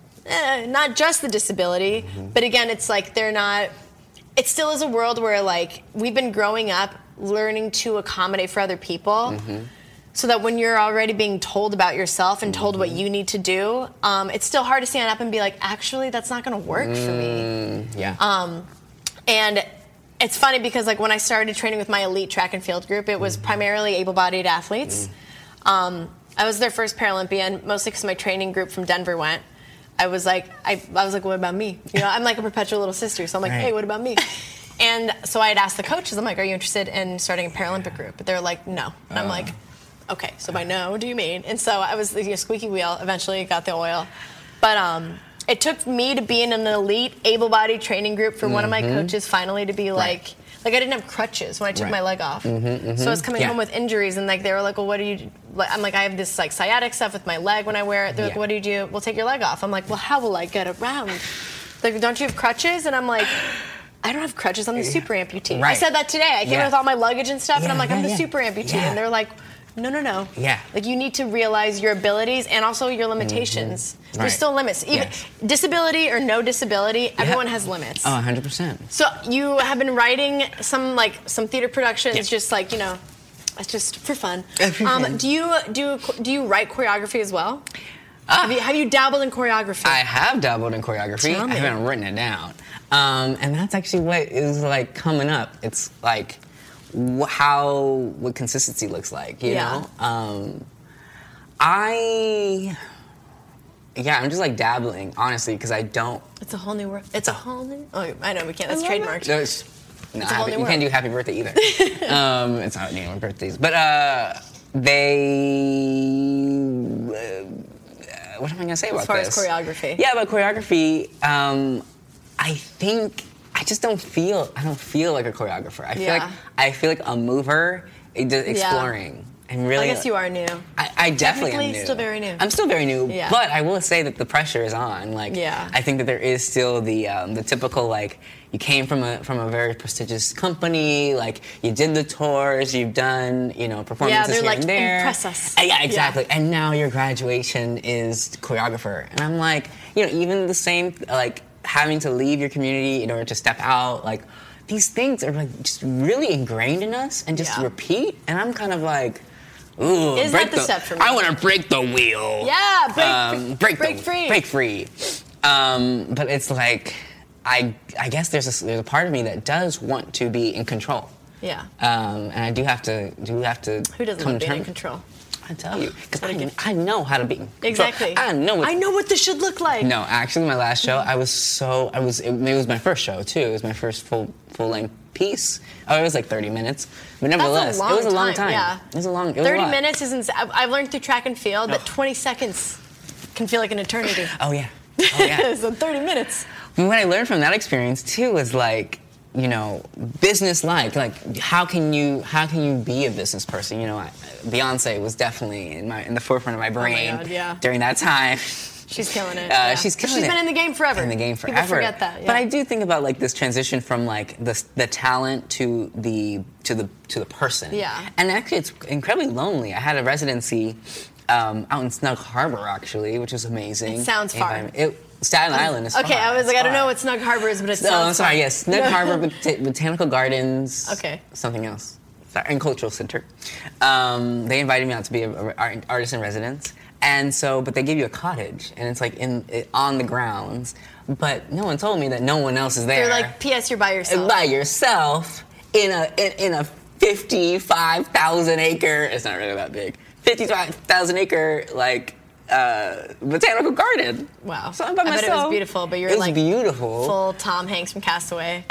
eh, not just the disability, Mm-hmm. but again, it's like they're not. It still is a world where like we've been growing up learning to accommodate for other people. Mm-hmm. so that when you're already being told about yourself and told mm-hmm. what you need to do, um, it's still hard to stand up and be like, actually, that's not going to work mm, for me. Yeah. Um, and it's funny because like when I started training with my elite track and field group, it was mm-hmm. primarily able-bodied athletes. Mm. Um, I was their first Paralympian, mostly because my training group from Denver went. I was like, I, I was like, what about me? You know, I'm like a perpetual little sister, so I'm like, right. hey, what about me? And so I had asked the coaches, I'm like, are you interested in starting a Paralympic group? But they're like, no. And I'm uh. like, okay, so by no, what do you mean? And so I was, you know, squeaky wheel, eventually got the oil. But um, it took me to be in an elite, able-bodied training group for mm-hmm. one of my coaches finally to be like, right. like I didn't have crutches when I took right. my leg off. Mm-hmm, mm-hmm. So I was coming yeah. home with injuries, and like they were like, well, what do you do? I'm like, I have this like sciatic stuff with my leg when I wear it. They're yeah. like, what do you do? We'll take your leg off. I'm like, well, how will I get around? Like, don't you have crutches? And I'm like, I don't have crutches. I'm the super amputee. Right. I said that today. I came yeah. in with all my luggage and stuff, yeah, and I'm like, yeah, I'm the yeah. super amputee. Yeah. And they're like, no, no, no. Yeah. Like, you need to realize your abilities and also your limitations. Mm-hmm. There's right. still limits. Even yes. disability or no disability, yeah. everyone has limits. Oh, one hundred percent. So you have been writing some, like, some theater productions, yeah. just like, you know, it's just for fun. Um, do you do do you write choreography as well? Ah. Have you, have you dabbled in choreography? I have dabbled in choreography. Tell me. I haven't written it down. Um, and that's actually what is, like, coming up. It's, like, wh- how, what consistency looks like, you yeah. know? Um, I, yeah, I'm just, like, dabbling, honestly, because I don't. It's a whole new world. It's a whole new, oh, I know, we can't, that's trademarked. No, it's, no, it's happy, you can't do happy birthday either. um, it's not anyone's birthdays. But, uh, they, uh, what am I going to say about this? As far as choreography. Yeah, about choreography, um, I think I just don't feel I don't feel like a choreographer. I feel yeah. like I feel like a mover, exploring, yeah. and really. I guess you are new. I, I definitely am new. Still very new. I'm still very new, yeah. but I will say that the pressure is on. Like, yeah. I think that there is still the um, the typical like you came from a from a very prestigious company, like you did the tours, you've done you know performances yeah, they're here like, and there. Impress us. Uh, yeah, exactly. Yeah. And now your graduation is choreographer, and I'm like, you know, even the same like. Having to leave your community in order to step out, like these things are like just really ingrained in us and just yeah. repeat. And I'm kind of like, ooh, is break that the, the step for me? I want to break the wheel. Yeah, break, um, break, break the, free, break free. Um, but it's like, I I guess there's a, there's a part of me that does want to be in control. Yeah. Um, and I do have to do have to. Who doesn't come want to be term- in control? I tell you, because I, I know how to be. Exactly. I know what I know what this should look like. No, actually, my last show, I was so I was. It, it was my first show too. It was my first full full length piece. Oh, it was like thirty minutes, but nevertheless, That's a long it was a long time. time. Yeah. It was a long. It was thirty a lot. minutes isn't. I've learned through track and field that twenty seconds can feel like an eternity. Oh yeah. Oh yeah. So thirty minutes. What I learned from that experience too was like. You know, business-like. Like, how can you how can you be a business person? You know, I, Beyonce was definitely in my in the forefront of my brain oh my God, yeah. during that time. She's killing it. Uh, yeah. She's killing she's it. She's been in the game forever. In the game forever. People forget that. Yeah. But I do think about like this transition from like the the talent to the to the to the person. Yeah. And actually, it's incredibly lonely. I had a residency um, out in Snug Harbor, actually, which was amazing. It sounds far. It, Staten Island is okay, far. I was like, it's I don't far. know what Snug Harbor is, but it sounds No, I'm sorry, far. yes. Snug Harbor, Bot- Botanical Gardens. Okay. Something else. Sorry, and Cultural Center. Um, they invited me out to be an artist in residence. And so, but they give you a cottage, and it's like in it, on the grounds. But no one told me that no one else is there. They're like, P S you're by yourself. By yourself in a in, in a fifty-five thousand acre, it's not really that big, fifty-five thousand acre, like, Uh, botanical garden. Wow. So I'm by I myself. bet it was beautiful, but you're it was like beautiful. full Tom Hanks from Castaway.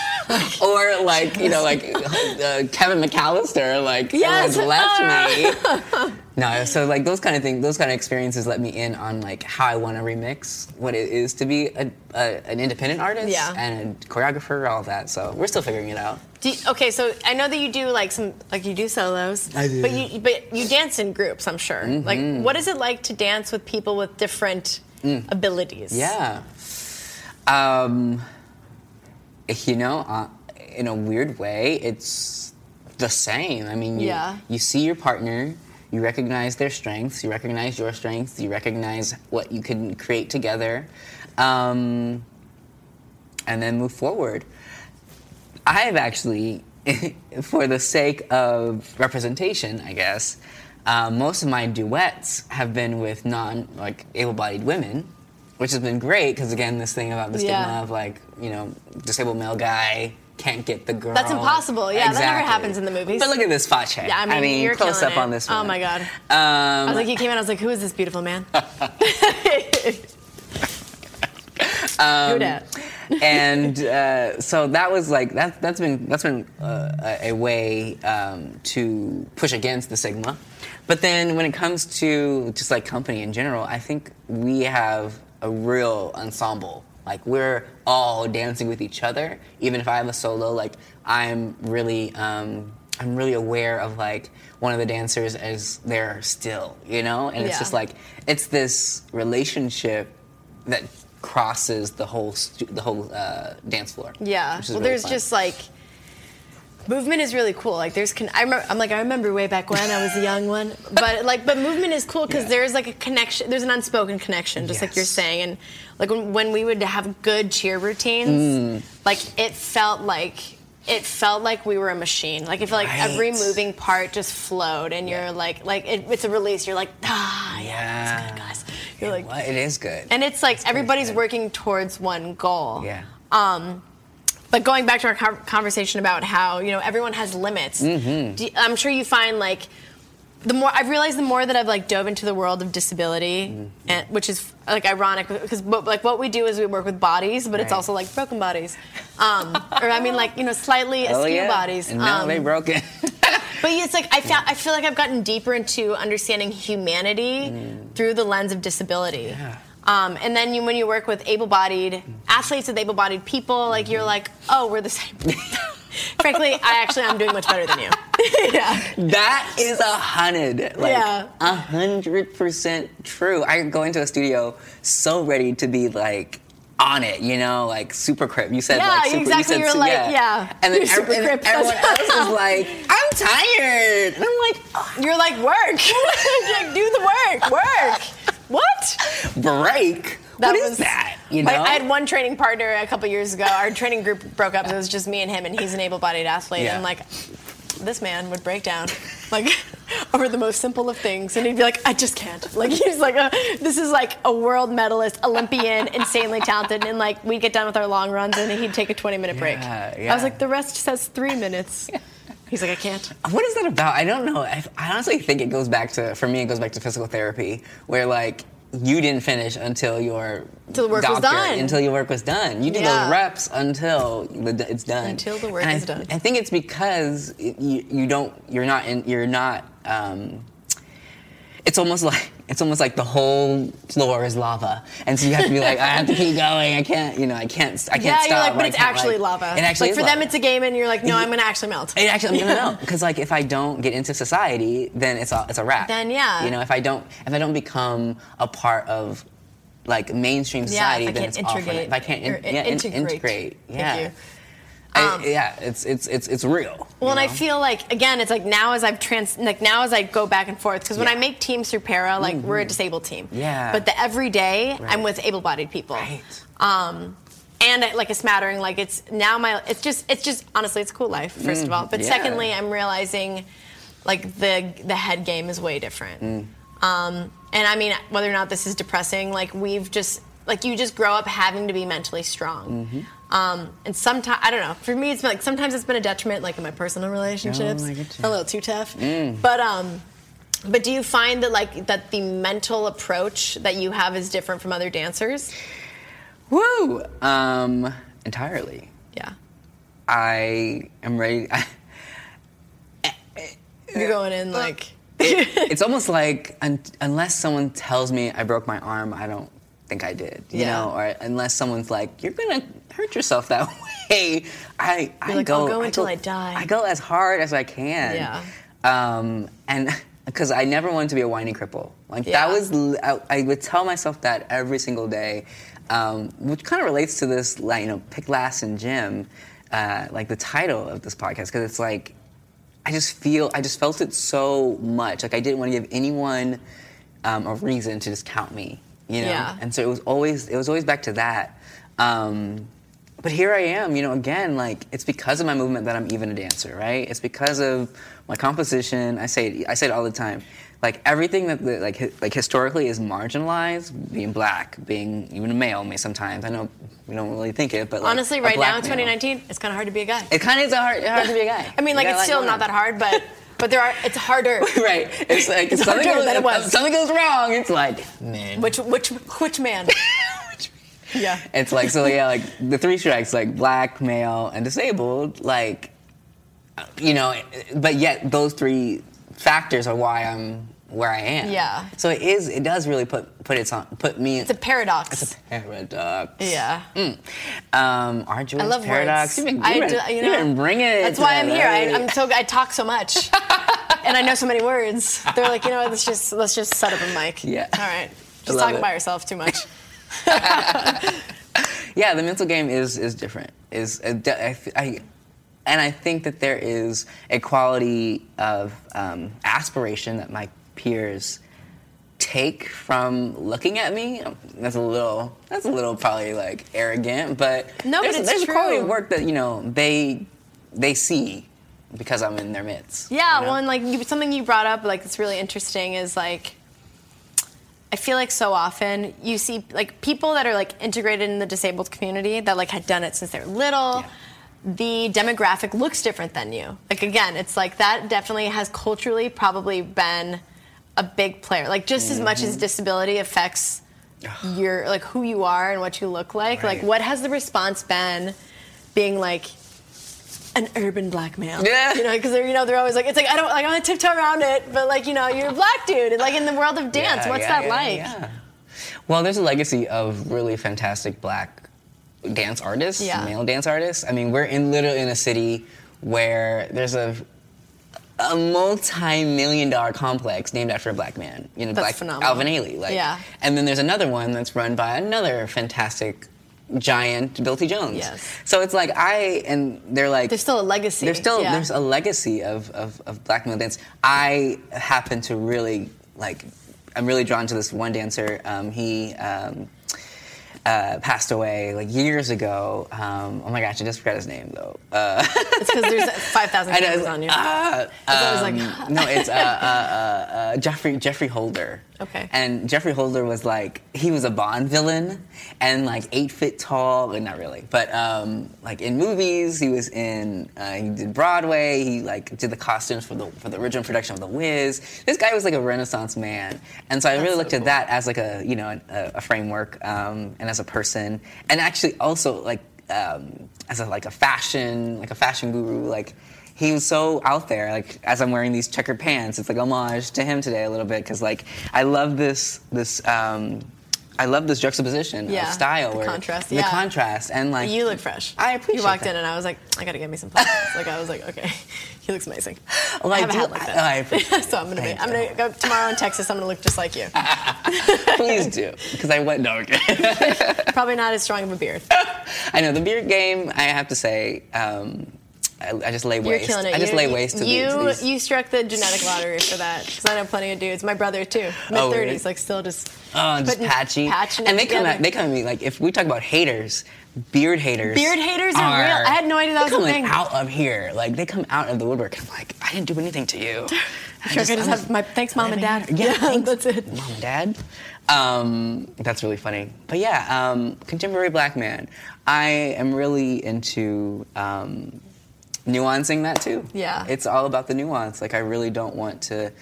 Or like, you know, like uh, Kevin McAllister, like, yes. everyone's left me. No, so like those kind of things, those kind of experiences let me in on like how I want to remix what it is to be a, a, an independent artist yeah. and a choreographer, all that. So we're still figuring it out. Do you, okay, so I know that you do like some, like you do solos. I do. But you, but you dance in groups, I'm sure. Mm-hmm. Like, what is it like to dance with people with different mm. abilities? Yeah. Um, you know, uh, in a weird way, it's the same. I mean, you, yeah. you see your partner, you recognize their strengths, you recognize your strengths, you recognize what you can create together, um, and then move forward. I have actually, for the sake of representation, I guess, uh, most of my duets have been with non, like, able-bodied women, which has been great, because, again, this thing about the Yeah. stigma of, like, you know, disabled male guy can't get the girl. That's impossible. Yeah, exactly. that never happens in the movies. But look at this Fache. Yeah, I mean, you're close killing up it. on this one. Oh my God. Um, I was like, you came in, I was like, who is this beautiful man? Um, Who dat? and uh, so that was like that. That's been that's been uh, a, a way um, to push against the stigma. But then when it comes to just like company in general, I think we have a real ensemble. Like we're all dancing with each other. Even if I have a solo, like I'm really um, I'm really aware of like one of the dancers as they're still, you know, and it's Yeah. just like it's this relationship that crosses the whole stu- the whole uh, dance floor. Yeah. which is Well, really there's fun. just like movement is really cool. Like there's, con- I remember, I'm like I remember way back when I was a young one, but like, but movement is cool because Yeah. there's like a connection. There's an unspoken connection, just like you're Yes. saying. And like when, when we would have good cheer routines, Mm. like it felt like. It felt like we were a machine. Like I feel like every Right. moving part just flowed, and you're like, like it, it's a release. You're like, ah, yeah, Yeah. it's good, guys. You're like, What? It is good. and it's like everybody's good. working towards one goal. Yeah. Um, but going back to our con- conversation about how, you know, everyone has limits. Mm-hmm. Do you- I'm sure you find like the more I've realized, the more that I've like dove into the world of disability, Mm-hmm. and which is like ironic because like what we do is we work with bodies, but it's Right. also like broken bodies, um, or I mean like you know slightly Oh, askew yeah. bodies. And now Um, they broke it. but it's like I found, I feel like I've gotten deeper into understanding humanity through the lens of disability. Yeah. Um, and then you, when you work with able-bodied athletes with able-bodied people, like you're like, oh, we're the same. Frankly, I actually am doing much better than you. yeah. That is a hundred, like Yeah. a hundred percent true. I go into a studio so ready to be like on it, you know, like super crip. You said Yeah, like super, exactly. You said, You're su- like, yeah. yeah. And then, You're super ev- and crip. everyone else is like, I'm tired, and I'm like, oh, You're like, work. You're like, do the work. Work. What? break. That what is was- that? You know, Like, I had one training partner a couple years ago. Our training group broke up. It was just me and him, and he's an able-bodied athlete. Yeah. And like, this man would break down, like, over the most simple of things, and he'd be like, "I just can't." Like, he's like, a, "This is like a world medalist, Olympian, insanely talented." And like, we'd get done with our long runs, and he'd take a twenty-minute break. Yeah, I yeah. was like, "The rest says three minutes." He's like, "I can't." What is that about? I don't know. I, I honestly think it goes back to, for me, it goes back to physical therapy, where like you didn't finish until your Until the work was doctor, done. Until your work was done. You did Yeah. those reps until the, it's done. Until the work and is I, done. I think it's because it, you, you don't. You're not. In, you're not. Um, it's almost like it's almost like the whole floor is lava, and so you have to be like, I have to keep going. I can't. You know, I can't. I can't Yeah, stop. you're like, or but I it's can't, actually like- lava. It actually like is for lava. them, it's a game, and you're like, "No, I'm gonna actually melt." It actually, I'm gonna know because like if I don't get into society, then it's a, it's a wrap. Then, yeah. you know, if I don't if I don't become a part of like mainstream Yeah, society, if I then can't it's all for integrate- If I can't in, or yeah, in- integrate. integrate, Thank yeah, you. I- Um, yeah, it's it's it's it's real. Well, you and I know? feel like again, it's like now as I've trans, like now as I go back and forth, because when Yeah. I make teams through Para, like we're a disabled team. Yeah. But the every day Right. I'm with able-bodied people. Right. Um, and I- like a smattering, like it's now my, it's just, it's just honestly, it's a cool life. First of all, but yeah. secondly, I'm realizing, like the the head game is way different. Um, and I mean, whether or not this is depressing, like we've just, like you just grow up having to be mentally strong. Um, and sometimes, I don't know, for me it's been like, sometimes it's been a detriment, like in my personal relationships. Oh, I get you. A little too tough. But, um, but do you find that like, that the mental approach that you have is different from other dancers? Woo! Um, entirely. Yeah. I am ready. You're going in like, It's almost like un- unless someone tells me I broke my arm, I don't think I did. You Yeah. know, or unless someone's like, "You're gonna hurt yourself that way," I I You're like, go. "I'll go until go, I die." I go as hard as I can. Yeah. Um, and because I never wanted to be a whiny cripple. Like Yeah. that was, l- I, I would tell myself that every single day, um, which kind of relates to this, like you know, Pick Last and Jim, uh, like the title of this podcast, because it's like. I just feel, I just felt it so much. Like I didn't want to give anyone um, a reason to just count me, you know? Yeah. And so it was always, it was always back to that. Um, but here I am, you know, again, like, it's because of my movement that I'm even a dancer, right? It's because of my composition. I say it, I say it all the time. Like, everything that, the, like, hi, like historically is marginalized, being black, being even a male may sometimes. I know we don't really think it, but, like, honestly, right now in twenty nineteen, it's kind of hard to be a guy. It kind of is hard, hard to be a guy. I mean, like, it's still not that hard, but but there are. It's harder. Right. It's like it's something harder goes, than it was. Something goes wrong. It's like, man. Which which which man? Yeah. It's like, so yeah, like the three strikes, like black, male, and disabled, like, you know, but yet those three factors are why I'm where I am. Yeah. So it is, it does really put put it on, put me. It's a paradox. It's a paradox. Yeah. Mm. Um, arduous I love paradox. Words. You've been, I you've do, been, you know, you've been bringing it. That's why I'm here. I, right? I'm so I talk so much, and I know so many words. They're like, you know, let's just let's just set up a mic. Yeah. All right. Just love talking it. by yourself too much. Yeah, the mental game is is different. Is uh, I, I, and I think that there is a quality of um, aspiration that my peers take from looking at me. That's a little that's a little probably like arrogant, but no, there's, but it's there's true. a quality of work that you know they they see because I'm in their midst. Yeah, you know? well, and like you, something you brought up, like it's really interesting, is like. I feel like so often you see like people that are like integrated in the disabled community that like had done it since they were little. Yeah. The demographic looks different than you. Like again, it's like that definitely has culturally probably been a big player. Like just mm-hmm. as much as disability affects your like who you are and what you look like. Right. Like what has the response been being like an urban black male? Yeah. You know, because they're you know they're always like it's like I don't like I want to tiptoe around it, but like you know you're a black dude and like in the world of dance, Yeah, what's yeah, that yeah, like? Yeah. Well, there's a legacy of really fantastic black dance artists, Yeah. male dance artists. I mean, we're in literally in a city where there's a a multi-million dollar complex named after a black man. You know, That's black phenomenal. Alvin Ailey. Like, Yeah. And then there's another one that's run by another fantastic giant, Bill T. Jones. Yes. So it's like I and they're like There's still a legacy. There's still yeah. there's a legacy of, of, of black male dance. I happen to really like. I'm really drawn to this one dancer. Um, he um, uh, passed away like years ago. Um, oh my gosh, I just forgot his name though. Uh, It's because there's five thousand I know, cameras on you. Uh, I was um, like, no, it's uh, uh, uh, uh, Jeffrey Jeffrey Holder. Okay. And Jeffrey Holder was like he was a Bond villain and like eight feet tall, but not really. But um, like in movies, he was in uh, he did Broadway. He like did the costumes for the for the original production of The Wiz. This guy was like a Renaissance man, and so I That's really so looked cool. at that as like a you know a, a framework um, and as a person, and actually also like um, as a like a fashion like a fashion guru like. He was so out there, like as I'm wearing these checkered pants, it's like homage to him today a little bit because like I love this this um, I love this juxtaposition Yeah, of style, the where contrast, the yeah. contrast, and like You look fresh. I appreciate You walked that. in and I was like, I gotta get me some plastic. Like I was like, okay, he looks amazing. Well, I I have a do- hat like that. I- I appreciate so I'm gonna be, Thank I'm you. gonna go tomorrow in Texas. I'm gonna look just like you. Please do because I went no okay. Probably not as strong of a beard. I know the beard game. I have to say. Um, I, I just lay You're waste. killing it. I just you lay waste to you, these. to these- You struck the genetic lottery for that because I know plenty of dudes. My brother too, mid Oh, thirties, really? like still just. Oh, just putting- patchy. patching and it they come together. at they come at me like if we talk about haters, beard haters. Beard haters are real. I had no idea that they was a come, thing. Like, out of here, like they come out of the woodwork. I'm like, I didn't do anything to you. I Sure, I just I'm have my thanks, mom and dad. Yeah, thanks, that's it. mom and dad. Um, that's really funny. But yeah, um, contemporary black man. I am really into. Um, nuancing that too. Yeah. It's all about the nuance. Like I really don't want to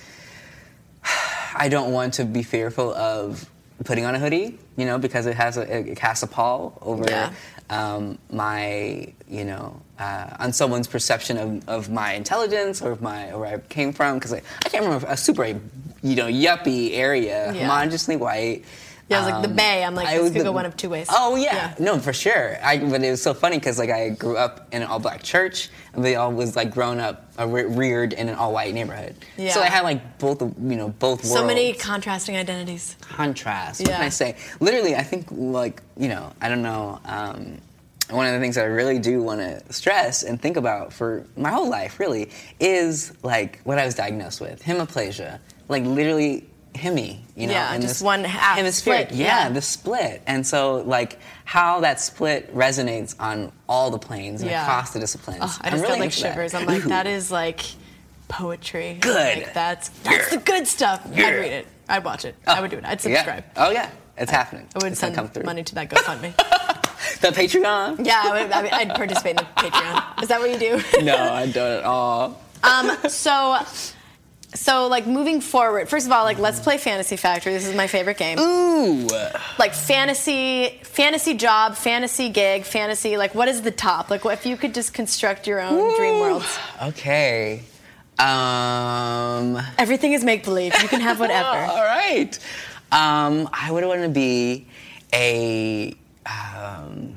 I don't want to be fearful of putting on a hoodie, you know, because it has a it casts a pall over Yeah. um, my, you know, uh, on someone's perception of, of my intelligence or of my or where I came from because I, I came from a super, you know, yuppie area, Yeah. homogeneously white. Yeah, I was like the Um, Bay. I'm like, I this was could the- go one of two ways. Oh yeah, Yeah. no, for sure. I, but it was so funny because like I grew up in an all-black church, and they all was like grown up, uh, re- reared in an all-white neighborhood. Yeah. So I had like both, of- you know, both worlds. So many contrasting identities. contrast. What Yeah. can I say? Literally, I think like you know, I don't know. Um, one of the things that I really do want to stress and think about for my whole life, really, is like what I was diagnosed with, hemiplegia. Like literally. Hemi, you know, Yeah, in just this one half hemispheric, split, yeah, yeah. the split, and so like how that split resonates on all the planes and Yeah. across the disciplines. Oh, I I'm just really got like into that. shivers. I'm like, Ooh. that is like poetry. Good. Like, that's that's the good stuff. Yeah. I'd read it. I'd watch it. Oh, I would do it. I'd yeah. subscribe. Oh yeah, it's happening. I would It's gonna send come through. money to that GoFundMe. The Patreon. Yeah, I would, I mean, I'd participate in the Patreon. Is that what you do? No, I don't at all. Um, so, so like moving forward, first of all, like let's play Fantasy Factory. This is my favorite game. Ooh. Like fantasy, fantasy job, fantasy gig, fantasy. Like what is the top? Like what, if you could just construct your own Ooh. dream worlds. Okay. Um. Everything is make believe. You can have whatever. All right. Um, I would want to be a. Um,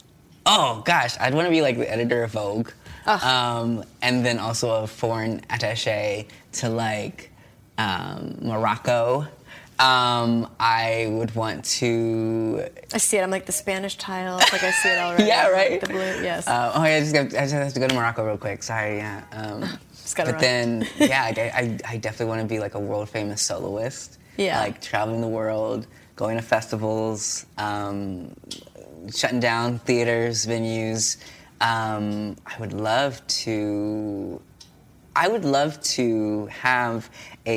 oh gosh, I'd want to be like the editor of Vogue, um, and then also a foreign attaché to like um, Morocco. Um, I would want to. I see it. I'm like the Spanish tiles. Like I see it already. Yeah, right. The blue. Yes. Uh, oh yeah, I just, got, I just have to go to Morocco real quick. Sorry, yeah. Um, Just gotta but run. then, yeah, I, I, I definitely want to be like a world famous soloist. Yeah. Like traveling the world, going to festivals, um, shutting down theaters, venues. Um, I would love to. I would love to have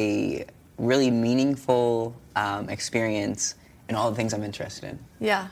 a really meaningful um, experience in all the things I'm interested in. Yeah.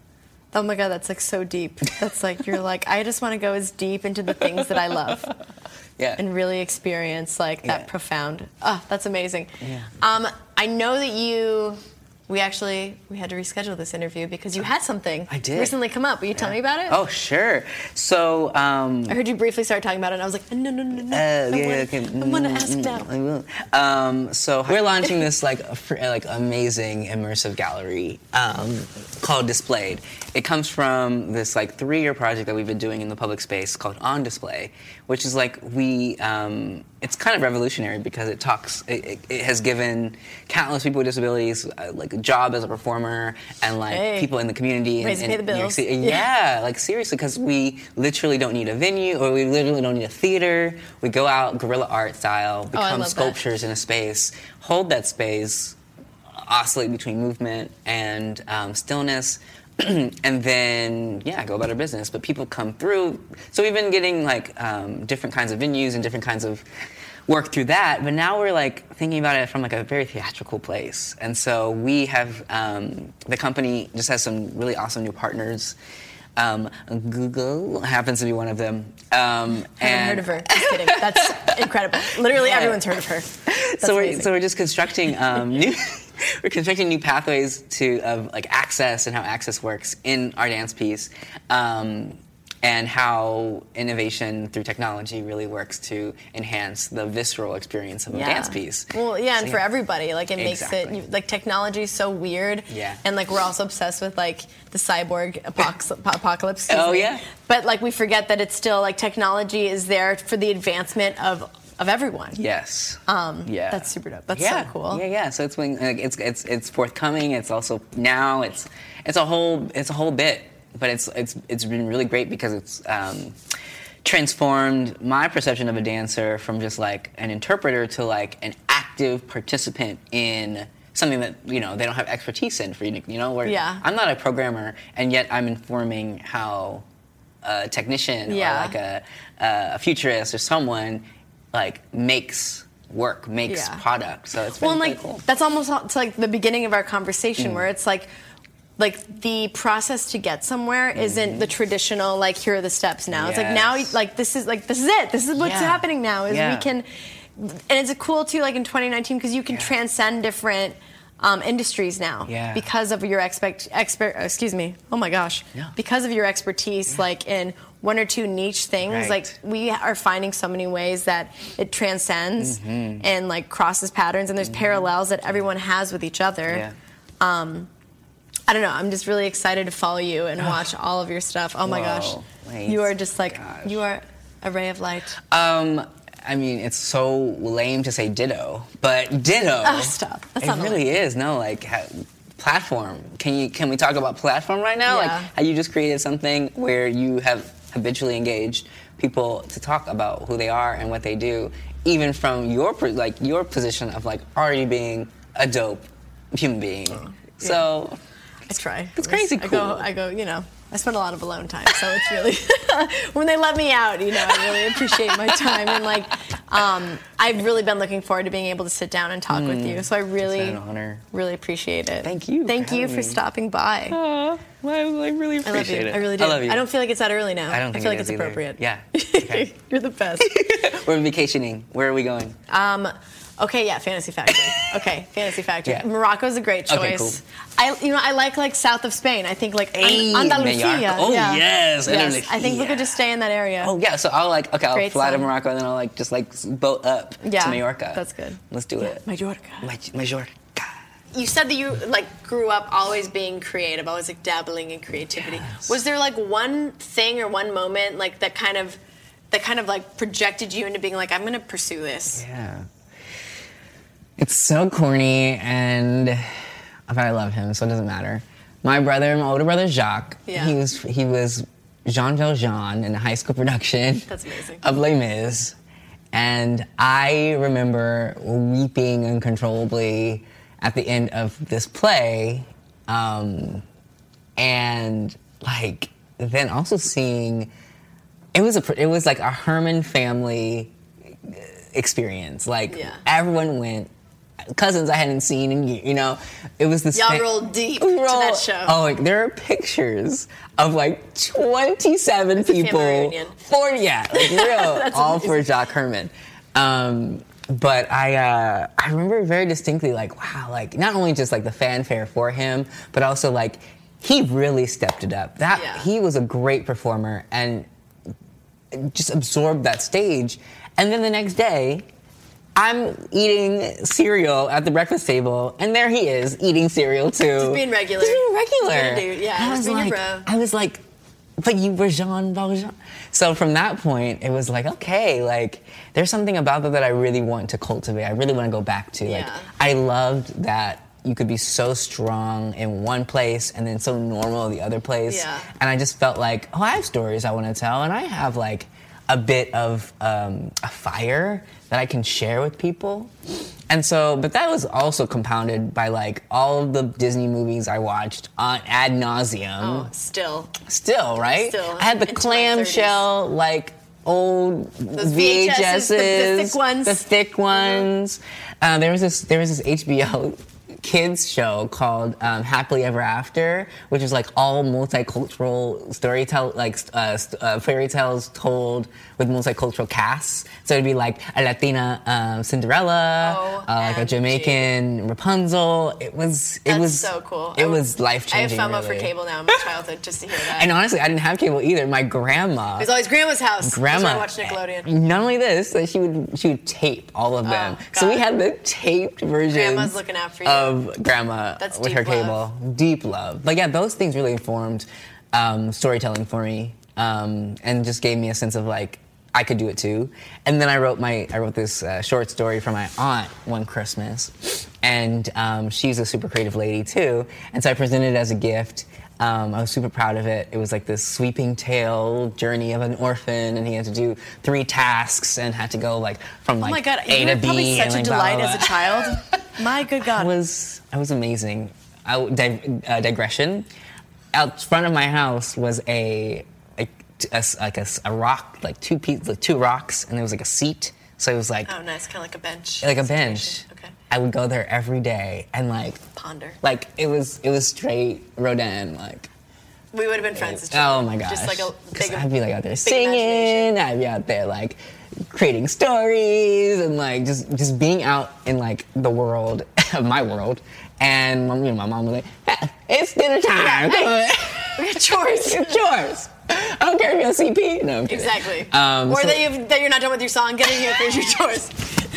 Oh my God, that's like so deep. That's like you're like I just want to go as deep into the things that I love. Yeah. And really experience like that Yeah. profound. Oh, that's amazing. Yeah. Um, I know that you. We actually we had to reschedule this interview because you had something I did. recently come up. Will you tell me about it? Oh, sure. So, um, I heard you briefly start talking about it, and I was like, no, no, no, no. Uh, I yeah, wanna, okay. I want to ask Mm, now. I will. Um, so we're launching this like a fr- like amazing immersive gallery um, called Displayed. It comes from this like three-year project that we've been doing in the public space called On Display, which is like we. Um, it's kind of revolutionary because it talks. It, it, it has given countless people with disabilities uh, like a job as a performer and like Hey. people in the community. Ways to in, pay the in New York bills. City. Yeah. Yeah, like seriously, because we literally don't need a venue or we literally don't need a theater. We go out guerrilla art style, become love that. sculptures in a space, hold that space, oscillate between movement and um, stillness, and then yeah, go about our business. But people come through, so we've been getting like um, different kinds of venues and different kinds of work through that. But now we're like thinking about it from like a very theatrical place, and so we have um, the company just has some really awesome new partners. Um, Google happens to be one of them. Um, I haven't and heard of her. Just kidding. That's incredible. Literally Yeah. everyone's heard of her. That's so we're amazing. so we're just constructing um, new we're constructing new pathways to of like access and how access works in our dance piece, um, and how innovation through technology really works to enhance the visceral experience of a dance piece. Well, yeah, and So, for everybody, like it makes Exactly. it you- like technology is so weird. Yeah. And like we're also obsessed with like the cyborg apox- apocalypse. excuse Oh, me. yeah. But like we forget that it's still like technology is there for the advancement of of everyone. Yes. Um, yeah. That's super dope. That's yeah. so cool. Yeah, yeah. So it's when like, it's it's it's forthcoming. It's also now. It's it's a whole it's a whole bit, but it's it's it's been really great because it's um, transformed my perception of a dancer from just like an interpreter to like an active participant in something that you know they don't have expertise in. For you, you know, where Yeah. I'm not a programmer, and yet I'm informing how a technician Yeah. or like a a futurist or someone like makes work, makes Yeah. product. So it's been Well, and pretty like cool. that's almost it's like the beginning of our conversation Mm. where it's like like the process to get somewhere isn't the traditional like here are the steps now. It's like now Yes. like this is like this is it. This is what's Yeah. happening now is Yeah. we can and it's cool too like in twenty nineteen because you can Yeah. transcend different um, industries now Yeah. because of your expect expert excuse me oh my gosh Yeah. because of your expertise like in one or two niche things Right. like we are finding so many ways that it transcends Mm-hmm. and like crosses patterns and there's parallels that everyone has with each other. Yeah. Um, I don't know. I'm just really excited to follow you and watch all of your stuff. Oh my Whoa, gosh, thanks. you are just like Gosh. you are a ray of light. Um, I mean, it's so lame to say ditto, but ditto. Oh, stop. That's it not really is. No, like ha- platform. Can you can we talk about platform right now? Yeah. Like how you just created something where you have habitually engaged people to talk about who they are and what they do, even from your per- like your position of like already being a dope human being. Oh, yeah. So I try. It's crazy cool. I go, I go, you know, I spend a lot of alone time, so it's really, when they let me out, you know, I really appreciate my time. And, like, um, I've really been looking forward to being able to sit down and talk mm, with you. So I really, an honor. really appreciate it. Thank you. Thank for you for me. stopping by. Oh, well, I really appreciate I love you. it. I really do. I love you. I don't feel like it's that early now. I don't think I feel it like is it's either. appropriate. Yeah. Okay. You're the best. We're vacationing. Where are we going? Um... Okay, yeah, Fantasy Factory. Okay, Fantasy Factory. Yeah. Morocco's a great choice. Okay, cool. I, you know, I like like south of Spain. I think like hey, Andalusia. Mallorca. Oh yeah. yes, yes. I think we could just stay in that area. Oh yeah, so I'll like okay, I'll Great fly song. to Morocco and then I'll like just like boat up yeah, to Mallorca. That's good. Let's do yeah. it. Mallorca. Mallorca. You said that you like grew up always being creative, always like dabbling in creativity. Yes. Was there like one thing or one moment like that kind of that kind of like projected you into being like, I'm gonna pursue this? Yeah. It's so corny, and but I love him, so it doesn't matter. My brother, my older brother Jacques, yeah. he was he was Jean Valjean in a high school production That's amazing. of Les Mis, and I remember weeping uncontrollably at the end of this play, um, and like then also seeing it was a it was like a Herman family experience. Like yeah. everyone went. Cousins I hadn't seen in years, you know, it was this. Y'all thing. rolled deep we rolled, to that show. Oh, like there are pictures of like twenty-seven it's people, a family reunion. forty, yeah, like real, all amazing. for Jacques Herman. Um, but I, uh, I remember very distinctly, like wow, like not only just like the fanfare for him, but also like he really stepped it up. That yeah. he was a great performer and just absorbed that stage. And then the next day, I'm eating cereal at the breakfast table, and there he is eating cereal too. Just being regular. Just being regular. Being a dude, yeah. I was being like, your bro. I was like, but you were Jean Valjean. So from that point, it was like, okay, like there's something about that that I really want to cultivate. I really want to go back to. Like, yeah. I loved that you could be so strong in one place and then so normal in the other place. Yeah. And I just felt like, oh, I have stories I want to tell, and I have like a bit of um, a fire that I can share with people. And so, but that was also compounded by like all of the Disney movies I watched on ad nauseum. Oh, still. Still, right? Still. I had the Into my clamshell, like old Those V H Ses, V H Ses, the- the thick ones. The thick ones. Mm-hmm. Uh, there was this. There was this H B O kids show called um, Happily Ever After, which is like all multicultural storytell, like uh, uh, fairy tales told with multicultural casts. So it'd be like a Latina um, Cinderella, oh, uh, like a Jamaican Rapunzel. It was. It That's was so cool. It I, was life changing. I have FOMO really. for cable now in my childhood just to hear that. And honestly, I didn't have cable either. My grandma. It was always grandma's house. Grandma. That's where I watched Nickelodeon. Not only this, that she would she would tape all of them. Oh, so we God. had the taped versions. Grandma's looking out for you. Of grandma That's with deep her cable. love. Deep love. But yeah, those things really informed um, storytelling for me, um, and just gave me a sense of like I could do it too. And then I wrote my I wrote this uh, short story for my aunt one Christmas, and um, she's a super creative lady too. And so I presented it as a gift. Um, I was super proud of it. It was like this sweeping tale journey of an orphan, and he had to do three tasks and had to go like from like oh my God, A you to were B. probably such and, a like, blah, delight blah, as a blah. child. My good God. I was I was amazing. I, dig, uh, digression. Out front of my house was a, a, a like a, a rock, like two pieces, like two rocks, and there was like a seat. So it was like Oh, nice, kind of like a bench. like a situation. bench. Okay. I would go there every day and like Ponder. like it was it was straight Rodin like. We would have been friends as children. Oh my gosh. Just like a 'Cause big I'd be like out there big singing, imagination. I'd be out there like creating stories and like just just being out in like the world, my world. And my, you know, my mom was like, hey, it's dinner time. Come on. We got chores. It's chores. I don't care if you're on C P. No, I'm kidding. Exactly. Um, or so- that, you've, that you're not done with your song. Get in here, finish your chores.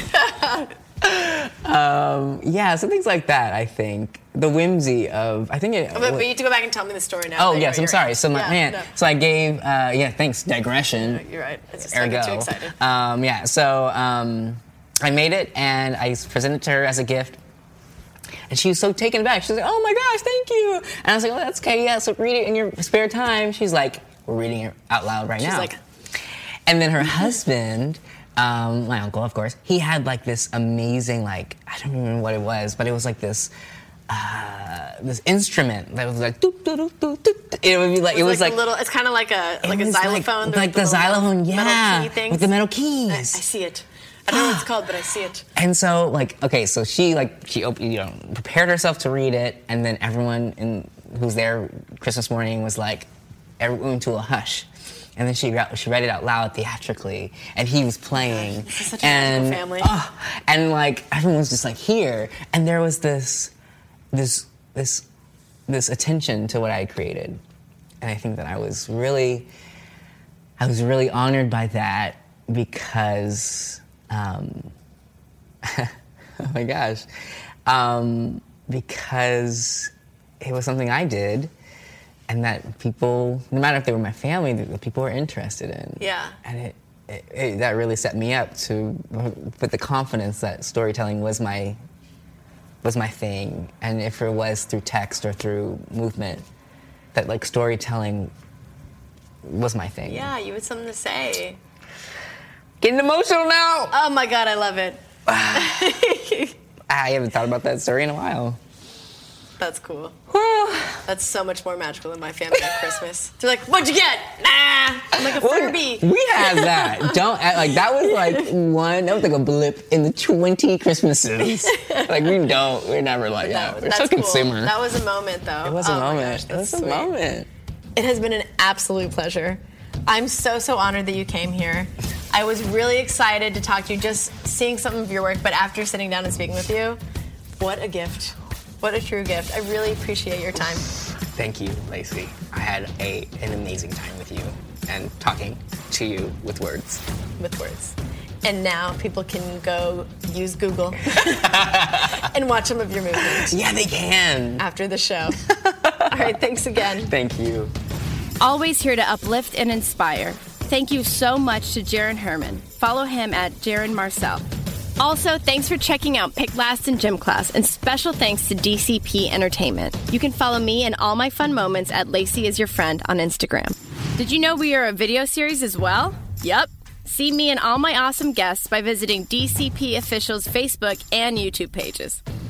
um, yeah, so things like that, I think. The whimsy of, I think it... But, but you have to go back and tell me the story now. Oh, that yes, you're- I'm sorry. So, my, yeah, man, no. so I gave, uh, yeah, thanks, digression. No, you're right. It's just I get too Ergo. excited. Um, yeah, so um, I made it, and I presented it to her as a gift. And she was so taken aback. She was like, oh my gosh, thank you. And I was like, oh, that's okay, yeah, so read it in your spare time. She's like, we're reading it out loud right She's now. like... And then her husband um, my uncle, of course, he had like this amazing, like, I don't remember what it was, but it was like this, uh, this instrument that was like, doop, doop, doop, doop, doop. It would be like, it was like, like a little, it's kind of like a, like a was xylophone. Like, like the xylophone, yeah. Metal key things. With the metal keys. I, I see it. I don't know what it's called, but I see it. And so, like, okay, so she, like, she, op- you know, prepared herself to read it, and then everyone in who's there Christmas morning was like, everyone to a hush. And then she re- she read it out loud theatrically, and he was playing. This is such a and, magical family. Oh, and like everyone was just like here, and there was this, this, this, this attention to what I created, and I think that I was really, I was really honored by that because, um, oh my gosh, um, because it was something I did. And that people, no matter if they were my family, that people were interested in. Yeah. And it, it, it that really set me up to put the confidence that storytelling was my was my thing. And if it was through text or through movement, that like storytelling was my thing. Yeah, you had something to say. Getting emotional now. Oh my God, I love it. I haven't thought about that story in a while. That's cool. That's so much more magical than my family at Christmas. They're like, "What'd you get?" Nah, I'm like a Furby. We had that. Don't act like that was like one. That was like a blip in the twenty Christmases. Like we don't. We're never like that. No, we're that's so cool. consumer. That was a moment, though. It was a oh moment. My gosh, it that's was sweet. a moment. It has been an absolute pleasure. I'm so so honored that you came here. I was really excited to talk to you, just seeing some of your work. But after sitting down and speaking with you, what a gift. What a true gift. I really appreciate your time. Thank you, Lacey. I had a an amazing time with you and talking to you with words. With words. And now people can go use Google and watch some of your movement. Yeah, they can. After the show. All right, thanks again. Thank you. Always here to uplift and inspire. Thank you so much to Jaron Herman. Follow him at Jaron Marcel. Also, thanks for checking out Pick Last in Gym Class, and special thanks to D C P Entertainment. You can follow me and all my fun moments at Lacey is Your Friend on Instagram. Did you know we are a video series as well? Yup. See me and all my awesome guests by visiting D C P Official's Facebook and YouTube pages.